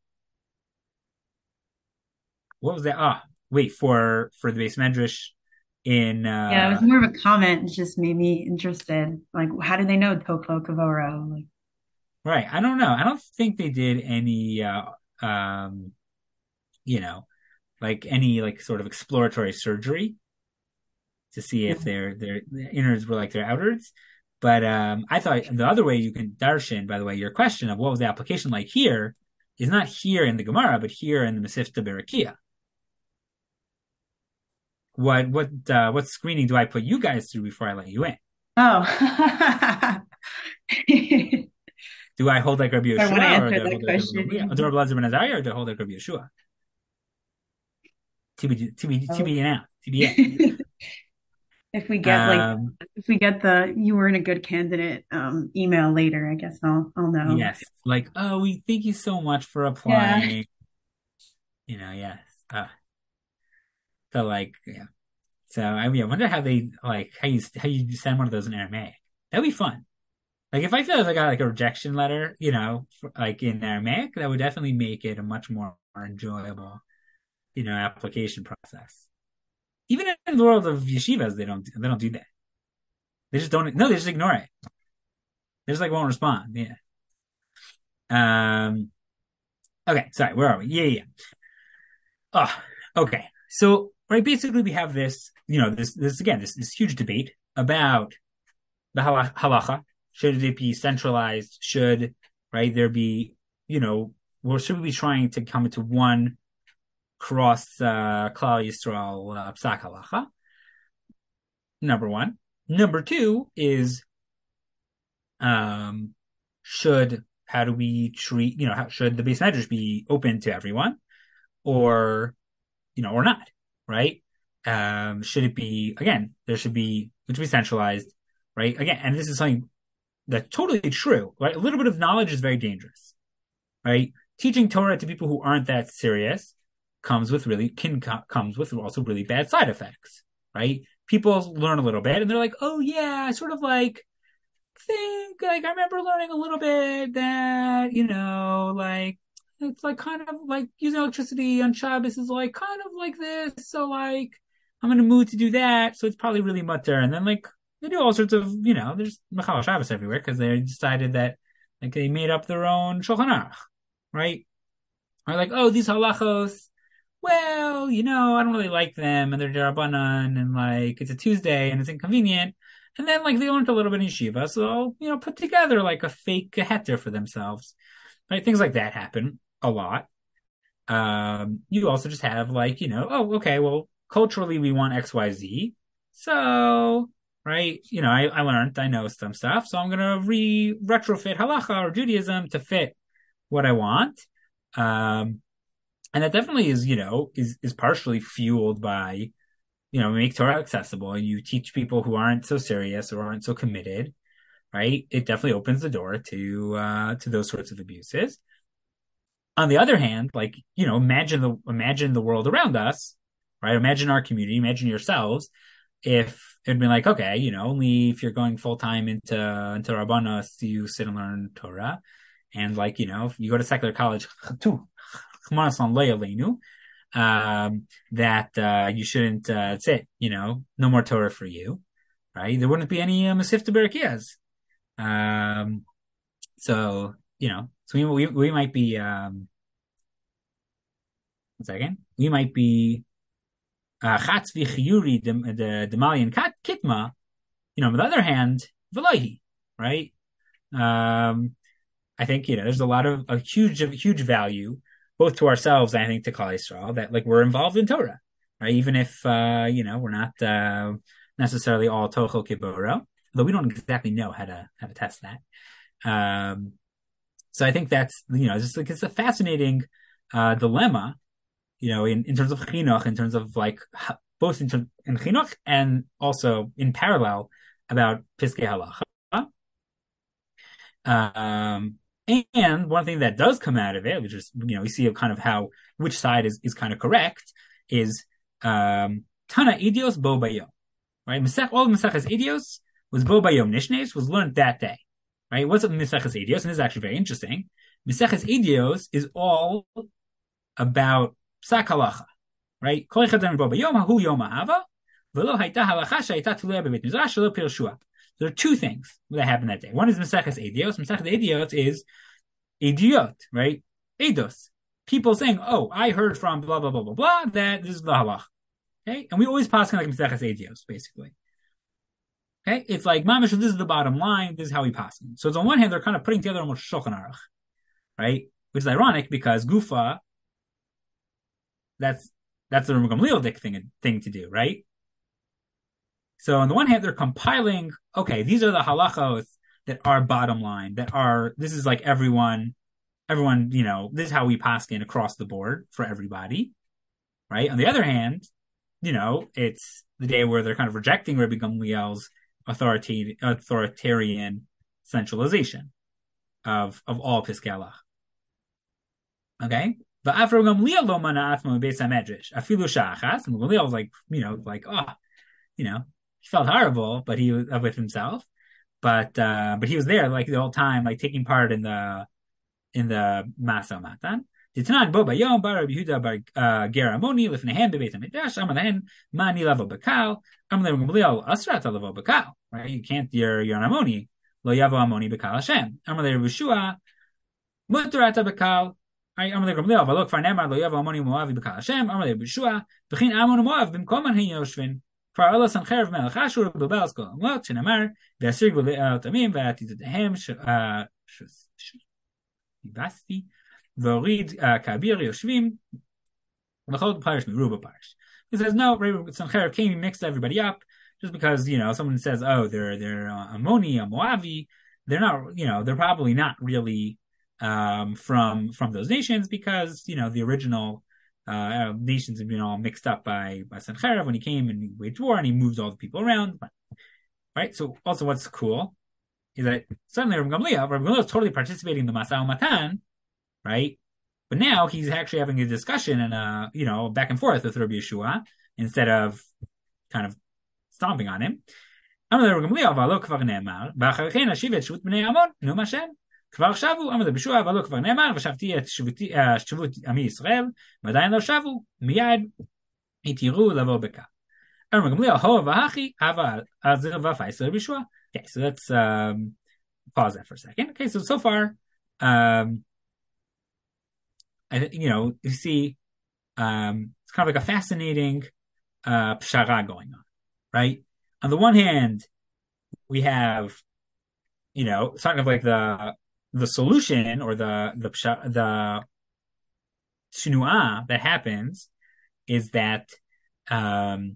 What was that? Ah, wait for for the base medrash in. Uh, yeah, it was more of a comment. It just made me interested. Like, how do they know Toklo Kavoro? Like, right. I don't know. I don't think they did any. Uh, um, you know. Like any like sort of exploratory surgery to see if their their innards were like their outwards. But um, I thought the other way you can darshan, by the way, your question of what was the application like here is not here in the Gemara, but here in the Masifta Berakia. What what uh, what screening do I put you guys through before I let you in? Oh. Do I hold like Rabbi Yeshua, or do I hold like Rabbi question. Ben Azariah, or do I hold like Rabbi Yeshua? T B T B T B now T B A. If we get like um, if we get the you were in a good candidate um email later, I guess I'll I'll know. Yes, like oh, we thank you so much for applying. Yeah. You know, yes. Uh, so like, yeah. So I mean, I wonder how they like how you how you send one of those in Aramaic. That'd be fun. Like if I feel like I got like a rejection letter, you know, for, like in Aramaic, that would definitely make it a much more enjoyable, you know, application process. Even in the world of yeshivas, they don't they don't do that. They just don't. No, they just ignore it. They just like won't respond. Yeah. Um. Okay. Sorry. Where are we? Yeah. Yeah. Oh. Okay. So right, basically we have this. You know, this this again this this huge debate about the halacha. Should it be centralized? Should right there be? You know, or should we be trying to come into one cross uh, Klal Yisrael uh, psak halacha? Number one. Number two is, um, should, how do we treat, you know, how should the Beis Medrash be open to everyone or, you know, or not, right? Um, should it be, again, there should be, it should be centralized, right? Again, and this is something that's totally true, right? A little bit of knowledge is very dangerous, right? Teaching Torah to people who aren't that serious comes with really, can comes with also really bad side effects, right? People learn a little bit and they're like, oh yeah, I sort of like think, like, I remember learning a little bit that, you know, like, it's like kind of like using electricity on Shabbos is like kind of like this. So like, I'm in a mood to do that. So it's probably really mutter. And then like, they do all sorts of, you know, there's Machal Shabbos everywhere because they decided that like they made up their own Shulchan Aruch, right? Or like, oh, these halachos, well, you know, I don't really like them and they're Darabanan and like it's a Tuesday and it's inconvenient. And then like they learned a little bit in yeshiva, so they'll, you know, put together like a fake heter for themselves. Right? Things like that happen a lot. Um, you also just have like, you know, oh, okay, well, culturally we want X, Y, Z. So, right, you know, I, I learned, I know some stuff, so I'm going to re retrofit halacha or Judaism to fit what I want. Um, and that definitely is, you know, is, is partially fueled by, you know, make Torah accessible and you teach people who aren't so serious or aren't so committed, right? It definitely opens the door to, uh, to those sorts of abuses. On the other hand, like, you know, imagine the, imagine the world around us, right? Imagine our community, imagine yourselves. If it'd been like, okay, you know, only if you're going full time into, into Rabbanos, do you sit and learn Torah. And like, you know, if you go to secular college, too, um, that, uh, you shouldn't, uh, sit, you know, no more Torah for you, right? There wouldn't be any, uh, Masifta Berekiyas. Um, so, you know, so we, we, we might be, um, one second, we might be, uh, Chatz v'chiyuri, the, the, the Malian Kitma, you know, on the other hand, Velohi, right? Um, I think, you know, there's a lot of, a huge, a huge value, both to ourselves and I think to Klal Yisrael, that like we're involved in Torah, right? Even if, uh, you know, we're not, uh, necessarily all Tochel Kiboro, though we don't exactly know how to, how to test that. Um, so I think that's, you know, just like, it's a fascinating, uh, dilemma, you know, in, in terms of chinuch, in terms of like, both in, terms, in chinuch and also in parallel about Piskei Halacha. Um, and one thing that does come out of it, which is, you know, we see kind of how, which side is, is kind of correct, is, um, Tana Idios Bo Bayom, right? Mesech, all of Mesech's Idios was Bo Bayom Nishnes, was learned that day, right? What's Mesech's Idios? And this is actually very interesting. Mesech's Idios is all about Psak Halacha, right? Kol Echad Bo Bayom, Hu Yom Ahava, V'lo Hayta Halacha Shayta Tulea Bebeit Midrash, Shelo Pirshua. There are two things that happened that day. One is Maseches Edios. Maseches Edios is Idiot, right? Eidos. People saying, oh, I heard from blah, blah, blah, blah, blah, that this is the halach. Okay? And we always pass like Maseches Edios, basically. Okay? It's like, Mamish, this is the bottom line, this is how we pass. So it's on one hand, they're kind of putting together almost Shulchan Aruch, right? Which is ironic because Gufa, that's, that's the Rambam Gamliel thing, thing to do, right? So on the one hand, they're compiling, okay, these are the halachos that are bottom line, that are, this is like everyone, everyone, you know, this is how we paskin across the board for everybody, right? On the other hand, you know, it's the day where they're kind of rejecting Rabbi Gamliel's authority, authoritarian centralization of, of all Piskei Halacha. Okay? But after Gamliel lo mana atzmo beis hamedrash, afilu sha'achas, and Gamliel was like, you know, like, oh, you know, he felt horrible, but he was uh, with himself. But uh, but he was there like the whole time, like taking part in the in the Masa Matan. Titanan bo bayom bar Rabbi Yehuda bar Geramoni lifnehem bebeit hamidrash amar lahen mani lavo bakal amar Gamliel asrat lavo bakal. Right? You can't. You're you're an Amoni. Lo yavo Amoni bakal Hashem. Amar Rabbi Yeshua mutarata bakal. Amar Gamliel valok farnemar lo yavo Amoni Moavi bakal Hashem. Amar Rabbi Yeshua v'chin Amon Moav b'mkoman hein yoshvin. For Allah Sanchev Melech Ashur B'Bel's Kol Amot Shenamar V'Asir G'Le'el Tamim V'Atidadahem Shivasti V'Orid Kabir Yoshvim V'Chol Parish Miruba Parish. He says no. Sanchev came and mixed everybody up just because you know someone says oh they're they're uh, Ammoni, a Moavi, they're not, you know, they're probably not really um, from from those nations because you know the original uh, nations have been all mixed up by by Sennacherib when he came and he waged war and he moved all the people around, right? So also, what's cool is that suddenly Rabbi Gamliel, Rabbi Gamliel is totally participating in the Masau Matan, right? But now he's actually having a discussion and a you know back and forth with Rabbi Yeshua instead of kind of stomping on him. אמר לרבי גמליאל, אבל לא כבר נאמר, ואחרי כן אשיב את שבות בני עמון, נו מה שם? כבר שבו, אמר לרבי ישוע, אבל לא כבר נאמר, ושבתי את שבות עמי ישראל, ועדיין לא שבו, מיד התירו לבוא בכך. אמר לרבי גמליאל, הו והכי, אבל אז זה ופייס לרבי ישוע. Okay, so let's um, pause that for a second. Okay, so so far, um, I, you know, you see, um, it's kind of like a fascinating uh, pshara going on, right? On the one hand, we have, you know, sort of like the the solution or the the the shinua that happens is that um,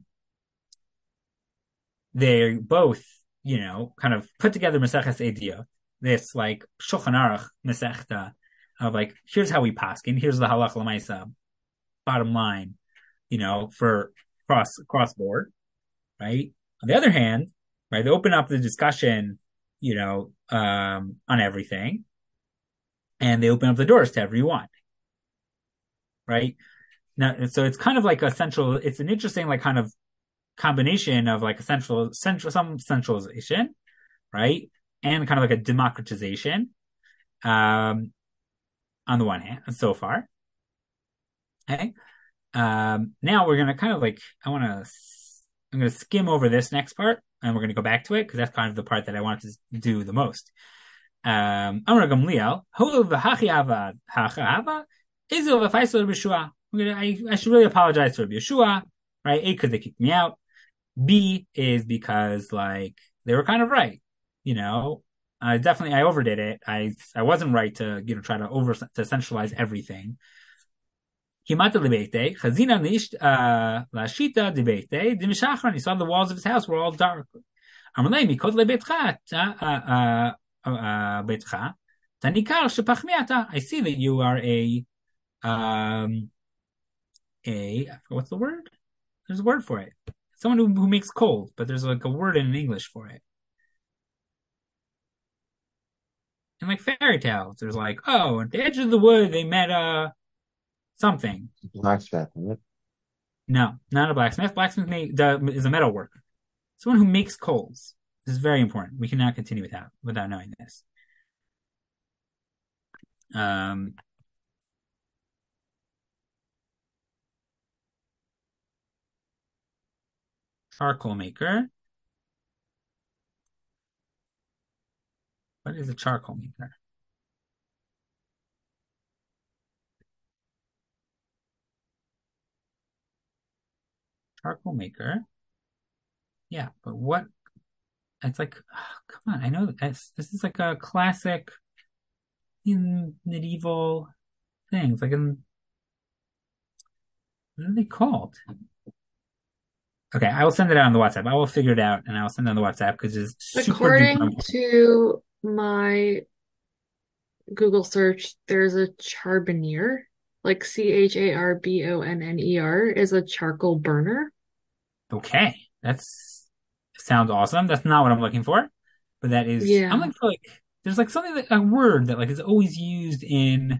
they both, you know, kind of put together Maseches Ediyot, this like Shulchan Aruch Masechta of like, here's how we paskin, here's the halach l'maisa, bottom line, you know, for cross cross board, right? On the other hand, right, they open up the discussion, you know, um, on everything, and they open up the doors to everyone, right? Now, so it's kind of like a central. It's an interesting, like, kind of combination of like a central, central, some centralization, right, and kind of like a democratization. Um, on the one hand, so far, okay. Um, now we're gonna kind of like, I want to. I'm going to skim over this next part, and we're going to go back to it because that's kind of the part that I wanted to do the most. Um, Amar Gamliel, I I should really apologize to Rabbi Yeshua, right? A, because they kicked me out. B is because like they were kind of right, you know. I definitely I overdid it. I I wasn't right to you know try to over to centralize everything. Kimata debate, Chazina nisht lashita debate, dimishachran. He saw the walls of his house were all dark. Amalei mikod lebetcha betcha tanikar shepachmiata. I see that you are a um a what's the word? There's a word for it. Someone who who makes coals, but there's like a word in English for it. And like fairy tales, there's like oh, at the edge of the wood they met a. Something. Blacksmith, isn't it? No, not a blacksmith. Blacksmith may, the, is a metal worker. Someone who makes coals. This is very important. We cannot continue without without knowing this. Um, charcoal maker. What is a charcoal maker? Charcoal maker. Yeah, but what? It's like, oh, come on. I know this. This is like a classic in medieval things. Like in what are they called? Okay, I will send it out on the WhatsApp. I will figure it out and I will send it on the WhatsApp because it's super According duper- to my Google search, there's a charbonnier, like C H A R B O N N E R, is a charcoal burner. Okay, that's sounds awesome. That's not what I'm looking for, but that is. Yeah. I'm looking for like there's like something that a word that like is always used in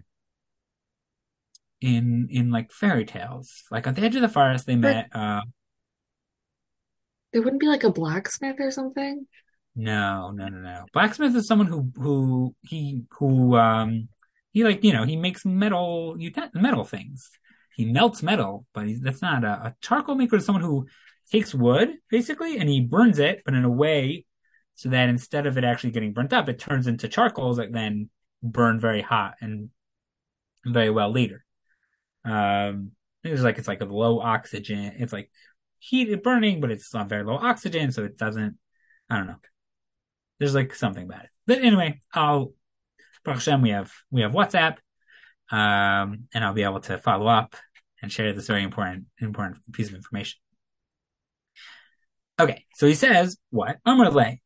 in in like fairy tales. Like at the edge of the forest, they met. Uh, There wouldn't be like a blacksmith or something? no, no, no, no. Blacksmith is someone who who he who um he like you know he makes metal uten- metal things. He melts metal, but he's, that's not a, a charcoal maker. Is someone who takes wood basically and he burns it, but in a way so that instead of it actually getting burnt up, it turns into charcoals that then burn very hot and very well later. Um, it's like it's like a low oxygen. It's like heat burning, but it's not very low oxygen, so it doesn't. I don't know. There's like something about it. But anyway, I'll. Baruch Hashem, we have we have WhatsApp, um, and I'll be able to follow up and share this very important important piece of information. Okay, so he says what? Amar le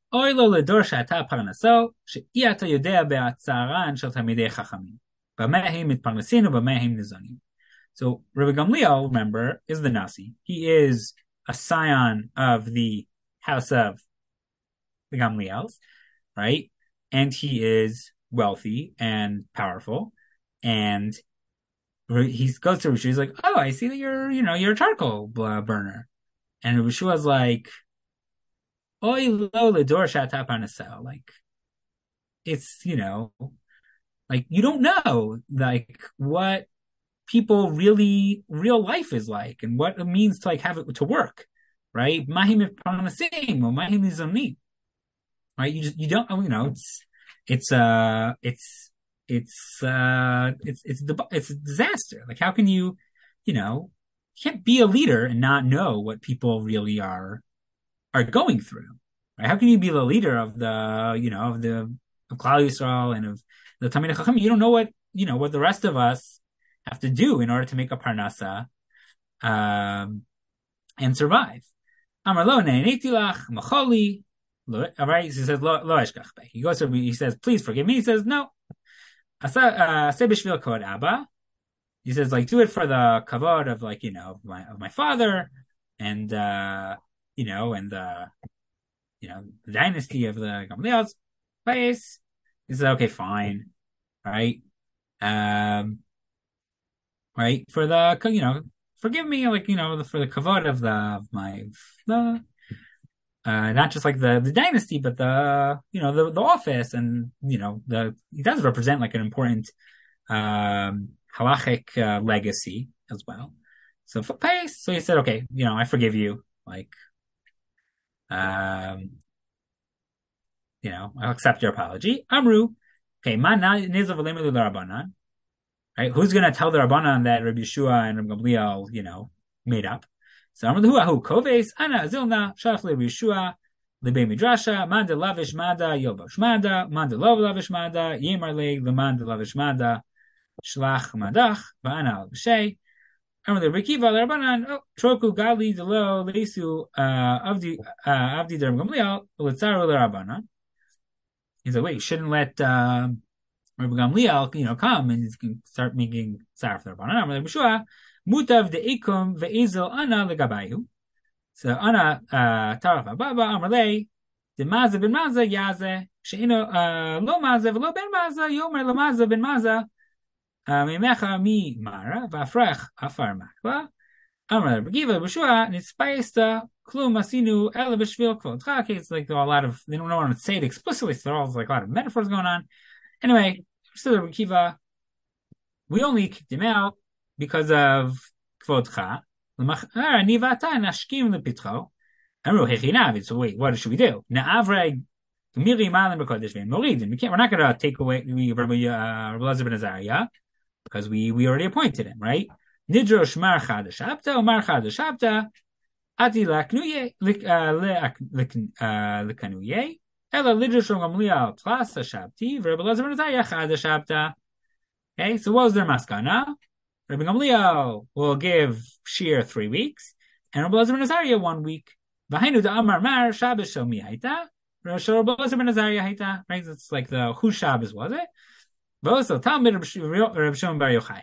אוי לו לדור שאתה פרנסו, שאי אתה יודע בהצערן של תלמידי חכמים. במה הם מתפרנסים ובמה הם ניזונים. So Rabbi Gamliel, remember, is the Nasi. He is a scion of the house of the Gamliels, right? And he is wealthy and powerful. And he goes to Rishu, he's like, oh, I see that you're, you know, you're a charcoal burner. And Rishu was like, Oy lo ledor shata parnasel. Like, it's, you know, like, you don't know, like, what people really, real life is like, and what it means to, like, have it to work, right? Mahim parnasim or mahim nizamim. Right? You just, you don't, you know, it's, it's, uh, it's, it's, uh, it's, it's, the, it's a disaster. Like, how can you, you know, you can't be a leader and not know what people really are, are going through. Right? How can you be the leader of the, you know, of the, of Klal Yisrael and of the Talmidei Chachamim? You don't know what, you know, what the rest of us have to do in order to make a parnasa, um, and survive. Amar lo ne'eneti lach macholi. All right, he says lo lo eshkach. He goes to, he says, please forgive me. He says no. Asa ase b'shvil kavod abba. He says, like, do it for the kavod of, like, you know, of my of my father, and uh, you know, and the, you know, the dynasty of the Gamliel's place. He says, okay, fine, right, um, right, for the, you know, forgive me, like, you know, for the kavod of the of my the. Uh, not just like the, the dynasty, but the, you know, the, the office, and, you know, the, he does represent like an important, um, halachic, uh, legacy as well. So for pace, so he said, okay, you know, I forgive you. Like, um, you know, I'll accept your apology. Amru, okay, man nizav alemilu l'Rabbanan. Right? Who's going to tell the Rabbanan that Rabbi Yeshua and Rabbi Gamliel, you know, made up? So Amar lehu ahu koves ana azilna shalach le Yeshua lebei midrasha man de lavish mada yobosh mada man de lo lavish mada yemar le leman de lavish mada shlach madach ba'ana al b'shei Amar le Rekiva le Rabbanan oh troku gali de lo leisu avdi avdi der Gamliel letzaru le Rabbanan. He's like, wait, you shouldn't let uh, Rabbi Gamliel, you know, come and start making tzar for the Rabbanan. Amar le Yeshua Mutav de ikum ve'ezel ana legabayu. So ana taraf ababa amarlei de maza ben maza yaze sheino lo maza v'lo ben maza yomer lo maza ben maza mimecha mi mara v'afrech afar makla amar b'giva b'shua nitzpaista klum asinu ela b'shvil kvodcha. Okay, it's like a lot of, they don't want to say it explicitly, so there's like a lot of metaphors going on. Anyway, so the Kiva, we only kicked him out because of kvodcha. Ni v'ata nashkim lepitcho. Amru hechinav. So wait, what should we do? Na'avrei miri malim b'kodesh ve'en moridin. We can't. We're not going to take away Rabbi Elazar ben Azariah because we we already appointed him, right? Nidrosh mar chadashabta or mar chadashabta ati laknuye lekanuye ela lidrosh Gamliel tlas hashabti v'Rabbi Elazar ben Azariah chadashabta. Okay, so what was their maskana? Rabbi Gamliel will give Shir three weeks, and Rabbi Elazar ben Azariah one week. V'hainu da'amar mar Shabbos shel mi haita, Rabbi Elazar ben Azariah haita. Right, it's like the whose Shabbos was it? V'oso Talmid Rabbi Shimon bar Yochai.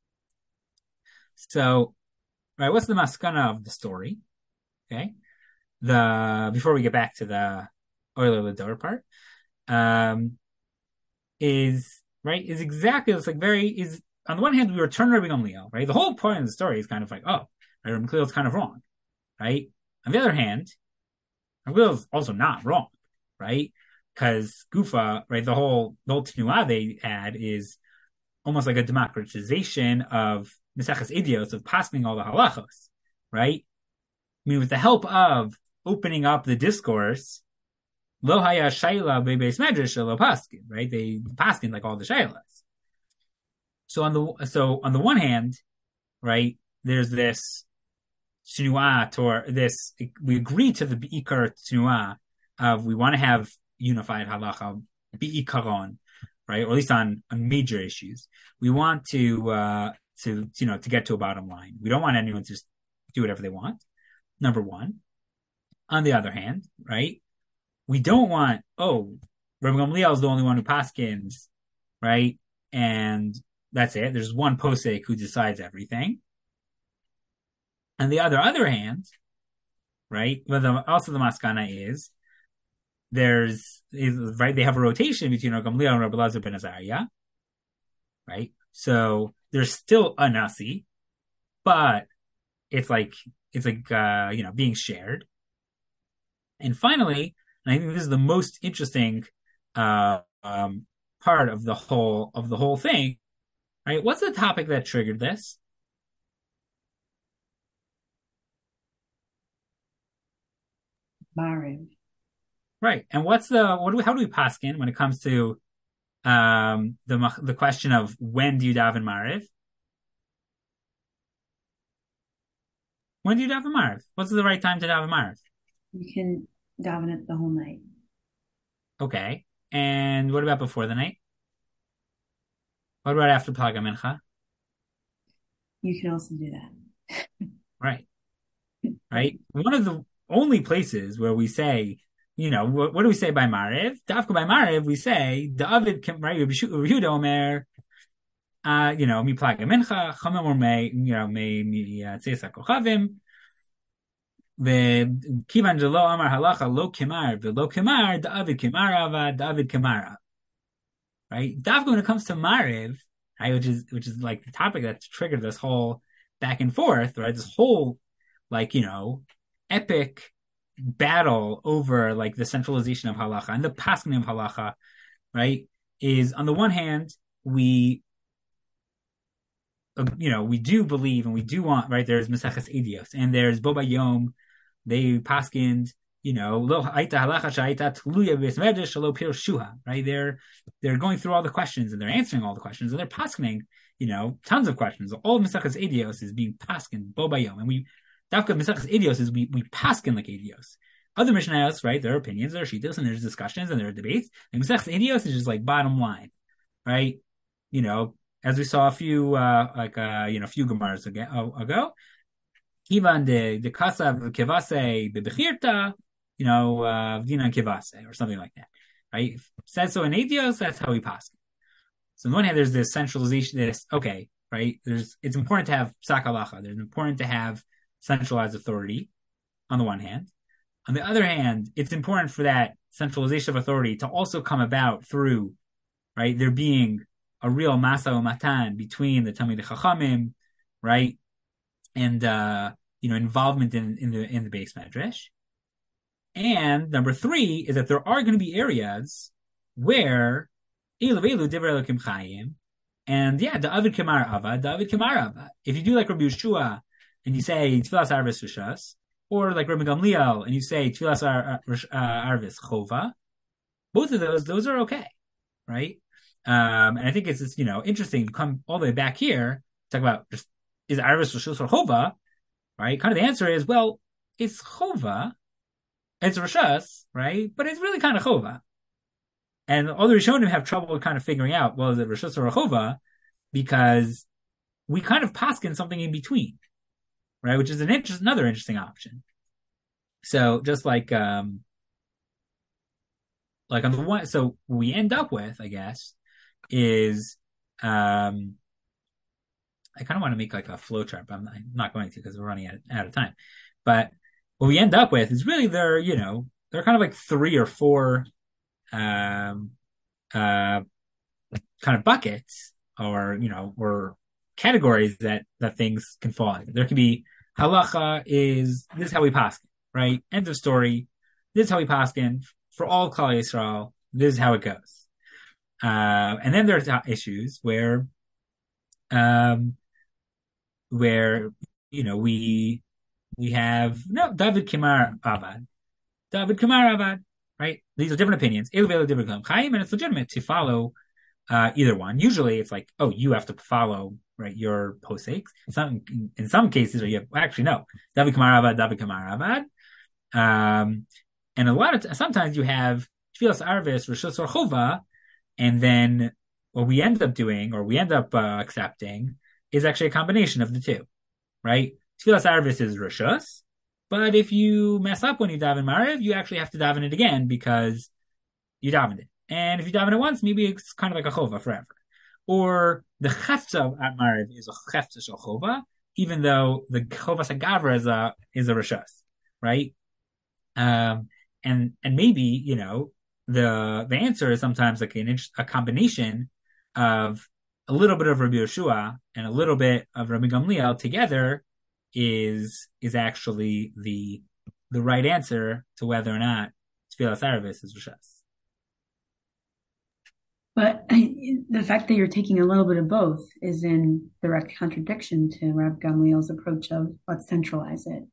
So, right, what's the maskana of the story? Okay, the before we get back to the Oiler Lador part, um, is right is exactly it's like very is. On the one hand, we return Rabbi Gamliel, right? The whole point of the story is kind of like, oh, Rabbi Gamliel is kind of wrong, right? On the other hand, Rabbi Gamliel is also not wrong, right? Because Gufa, right, the whole, the whole Tenuah they add is almost like a democratization of Maseches Idios, of passing all the halachos, right? I mean, with the help of opening up the discourse, lo haya shayla bebeis medrash lo paskin, right? They paskin like all the shaylas. So on the so on the one hand, right, there's this tenuah, or this we agree to the beikar tenuah of we want to have unified halacha beikaron, right, or at least on, on major issues. We want to uh, to you know to get to a bottom line. We don't want anyone to just do whatever they want. Number one. On the other hand, right, we don't want, oh, Rabbi Gamliel is the only one who paskins, right? And that's it. There's one posek who decides everything. On the other other hand, right? But the, also the maskana is there's is, right. They have a rotation between Rabbi Gamliel and Rabbi Lazar ben Azariah, right? So there's still a nasi, but it's like it's like uh, you know being shared. And finally, and I think this is the most interesting uh, um, part of the whole of the whole thing, right? What's the topic that triggered this? Mariv. Right. And what's the what do we, how do we paskin when it comes to um, the the question of when do you daven Mariv? When do you daven Mariv? What's the right time to daven Mariv? You can daven it the whole night. Okay. And what about before the night? What about after Plaga Mincha? You can also do that. Right. Right. One of the only places where we say, you know, what, what do we say by Mariv? Dafka by Mariv, we say, David, right, Yehuda Omer, uh, you know, mi Plaga Mincha, Chamem or me, you know, me, mi Tzeis HaKochavim, Kivan Jelo Amar Halacha Lo Kimar, Velo Kimar, David Kimar Avad, David Kimar. Right? Dafka when it comes to Mariv, right, which is which is like the topic that's triggered this whole back and forth, right? This whole like, you know, epic battle over like the centralization of halacha and the paskening of halacha, right? Is on the one hand, we uh, you know, we do believe and we do want, right? There's Maseches Edios and there's Boba Yom. They paskind, you know, lo ha'ita halacha sha'ita tluya b'beis medrash shelo pir shuha, right? They're they're going through all the questions and they're answering all the questions and they're paskening, you know, tons of questions. All of Maseches Edios is being paskind Boba Yom, and we Dafka Maseches Edios is we we paskin like Edios. Other Mishnayos, right? There are opinions, there are shitas, and there's discussions and there are debates. And Maseches Edios is just like bottom line, right? You know, as we saw a few uh like uh you know a few Gemaras ago. Kivan de de kasav kevase bebechirta, you know, uh v'dinan kevase or something like that, right? Says so in Edios, that's how we pass. So on the one hand, there's this centralization. This okay, right? There's it's important to have psak halacha. There's important to have centralized authority on the one hand. On the other hand, it's important for that centralization of authority to also come about through, right, there being a real masa umatan between the Talmidei Chachamim, right, and uh, you know involvement in, in the in the base medrash. And number three is that there are going to be areas where elu elu divrei Elokim chayim, and yeah, David Kamar Avad, David Kamar Avad. If you do like Rabbi Yeshua and you say Tfilas Arvis Rishas, or like Rabbi Gamliel and you say Tfilas Arvis Chova, both of those, those are okay, right? Um, and I think it's just, you know, interesting to come all the way back here, talk about just, is Arvis Rishus or Chova, right? Kind of the answer is, well, it's Chova, it's Rishas, right? But it's really kind of Chova. And all the Rishonim have trouble kind of figuring out, well, is it Rishus or Chova? Because we kind of paskin something in between, right? Which is an interest, another interesting option. So just like, um, like on the one, so what we end up with, I guess, is, um, I kind of want to make like a flow chart, but I'm not, I'm not going to because we're running out, out of time. But what we end up with is really there, you know, there are kind of like three or four, um, uh, kind of buckets or, you know, or categories that, that things can fall in. There can be halacha is, this is how we paskin, right? End of story. This is how we paskin for all Klal Yisrael. This is how it goes. Uh, and then there's issues where, um, where, you know, we, we have, no, David Kimar Avad. David Kimar Avad, right? These are different opinions. And it's legitimate to follow, uh, either one. Usually it's like, oh, you have to follow, right, your poseks. Some, in some cases, or you have, actually, no, David Kamar Avad, David Kamar Avad. Um, and a lot of, t- sometimes you have Tfilas Arvis, Rishus or Chova, and then what we end up doing, or we end up uh, accepting, is actually a combination of the two, right? Tfilas Arvis is Rishus, But if you mess up when you daven Mariv, you actually have to daven it again because you davened it. And if you daven it once, maybe it's kind of like a chova forever. Or the chefza at Mariv is a chefza shel chova, even though the chovas agavra is a is a rishas, right? Um, and and maybe you know the the answer is sometimes like an, a combination of a little bit of Rabbi Yeshua and a little bit of Rabbi Gamliel together is is actually the the right answer to whether or not Tfilas Arvis is rishas. But the fact that you're taking a little bit of both is in direct contradiction to Rab Gamliel's approach of let's centralize it.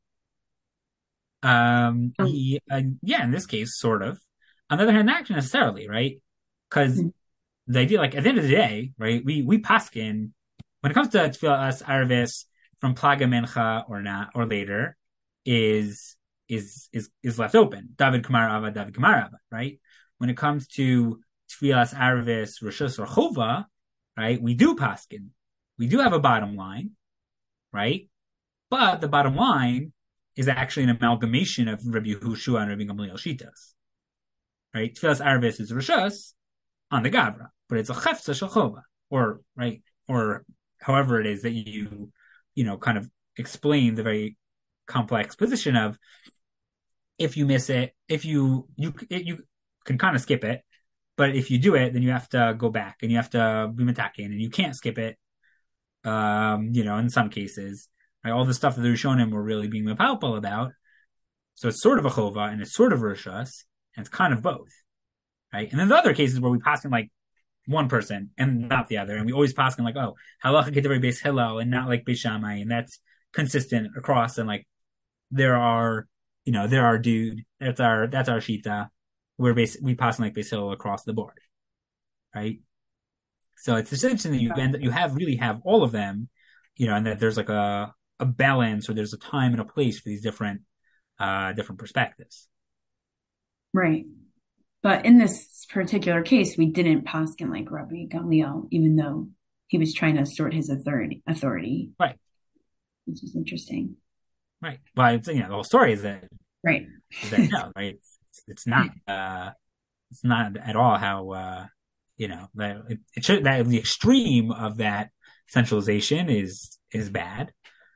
Um, he, uh, yeah, in this case, sort of. On the other hand, not necessarily, right? Because mm-hmm. the idea, like at the end of the day, right, we we paskin when it comes to Tfilas Arvis from Plaga Mencha or not or later is is is is left open. David Kamar Ava, David Kamar Ava, right? When it comes to Tfilas Arvis, Rishus or Chova, right? We do paskin. We do have a bottom line, right? But the bottom line is actually an amalgamation of Rabbi Yehoshua and Rabbi Gamliel Shitas, right? Tfilas Arvis is Rishus on the Gavra, but it's a Chefza Shel Chova, or right, or however it is that you, you know, kind of explain the very complex position of if you miss it, if you you it, you can kind of skip it. But if you do it, then you have to go back and you have to be metakin, and you can't skip it. Um, you know, in some cases, right, all the stuff that the Rishonim were really being mepalpal about. So it's sort of a chova and it's sort of rishas, and it's kind of both, right? And then the other cases where we pass in like one person and not the other, and we always pass in like, oh, halacha kedavrei beis Hillel and not like beis Shammai, and that's consistent across. And like there are, you know, there are dude, that's our that's our shita. We're base, we pass like beis Hillel across the board, right? So it's essentially that you end you have really have all of them, you know, and that there's like a a balance or there's a time and a place for these different uh different perspectives. Right. But in this particular case, we didn't paskin like Rabbi Gamliel, even though he was trying to assert his authority authority. Right. Which is interesting. Right. Well, it's, you know, the whole story is that right. Is that, no, right. It's, it's not uh it's not at all how uh you know that it, it should that the extreme of that centralization is is bad.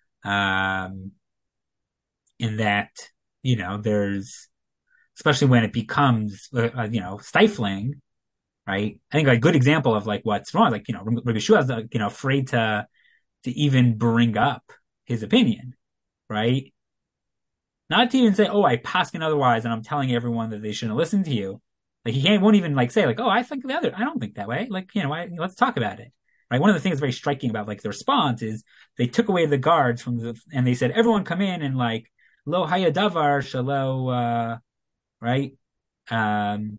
Um in that, you know, there's especially when it becomes uh, you know, stifling, right? I think a good example of like what's wrong, like, you know, Rabbi Shua is, you know, afraid to to even bring up his opinion, right? Not to even say, oh, I paskin otherwise, and I'm telling everyone that they shouldn't listen to you. Like he can't, won't even like say like, oh, I think the other, I don't think that way. Like, you know, I, let's talk about it, right? One of the things very striking about like the response is they took away the guards from the, and they said, everyone come in and like, lo haya davar shalo, uh, right? Um,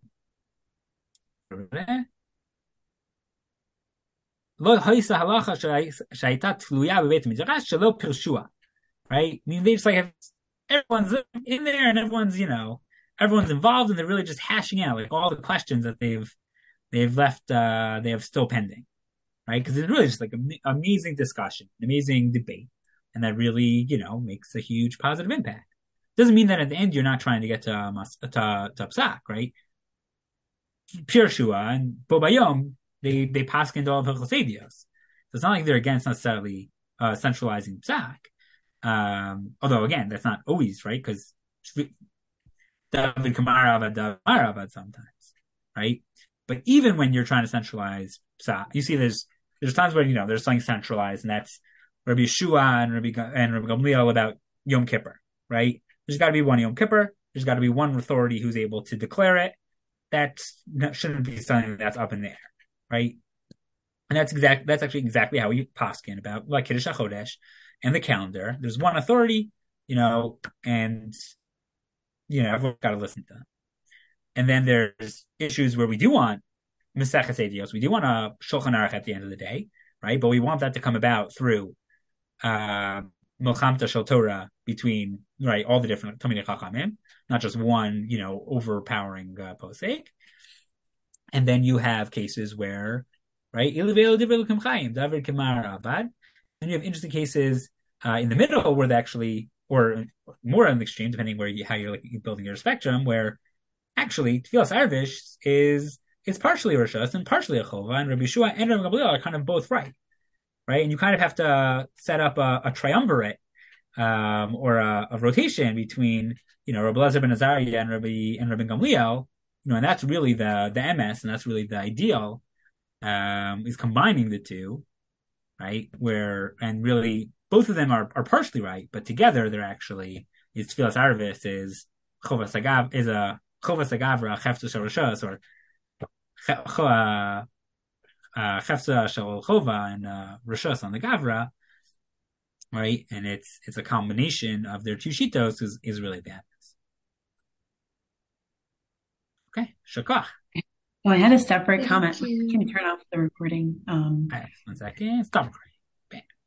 lo haisa halacha shayita tluya bebeit midrash shalo pirshua, right? I mean, they just like have, everyone's in there and everyone's, you know, everyone's involved and they're really just hashing out like all the questions that they've, they've left, uh, they have still pending, right? Because it's really just like an amazing discussion, an amazing debate. And that really, you know, makes a huge positive impact. Doesn't mean that at the end you're not trying to get to, um, to, to psak, right? Pure Shua and Bobayom, they, they pass into all of Hilchos Eidios. So it's not like they're against necessarily, uh, centralizing psak. Um, although again, that's not always right, because David Kamaravad, David Kamaravad sometimes, right? But even when you're trying to centralize, you see there's there's times where, you know, there's something centralized, and that's Rabbi Yeshua and Rabbi and Rabbi Gamliel about Yom Kippur, right? There's got to be one Yom Kippur. There's got to be one authority who's able to declare it. That shouldn't be something that's up in the air, right? And that's exact. That's actually exactly how we paskin about like Kiddush HaChodesh and the calendar. There's one authority, you know, and you know, everyone's got to listen to them. And then there's issues where we do want Maseches Eidios, we do want a Shulchan Aruch at the end of the day, right? But we want that to come about through uh, Milchamta Shel Torah between, right, all the different Talmidei Chachamim, not just one, you know, overpowering uh, posek. And then you have cases where, right, Ilivelu Divrei Elokim Chaim, David Kamar Abad. And you have interesting cases uh, in the middle where they actually or more on the extreme, depending where you, how you're like building your spectrum, where actually Tfilas Arvish is is partially Rishus and partially a Chova, and Rabbi Yeshua and Rabbi Gamliel are kind of both right, right? And you kind of have to set up a, a triumvirate um, or a, a rotation between, you know, Rabbi Lezer ben Azariah and Rabbi and Rabbi Gamliel, you know, and that's really the the M S, and that's really the ideal, um, is combining the two, right? Where and really both of them are, are partially right, but together they're actually is Tfilas Arvis is Chovas Agav is a Chovas Agavra Chefza Shel Rishos or Chefza Shel Chova and uh, Rishos on the Gavra, right? And it's it's a combination of their two shitos is is really the emes. Okay, shakach. Oh, I had a separate Thank comment. you. Can you turn off the recording? Um, All right, one second, stop recording.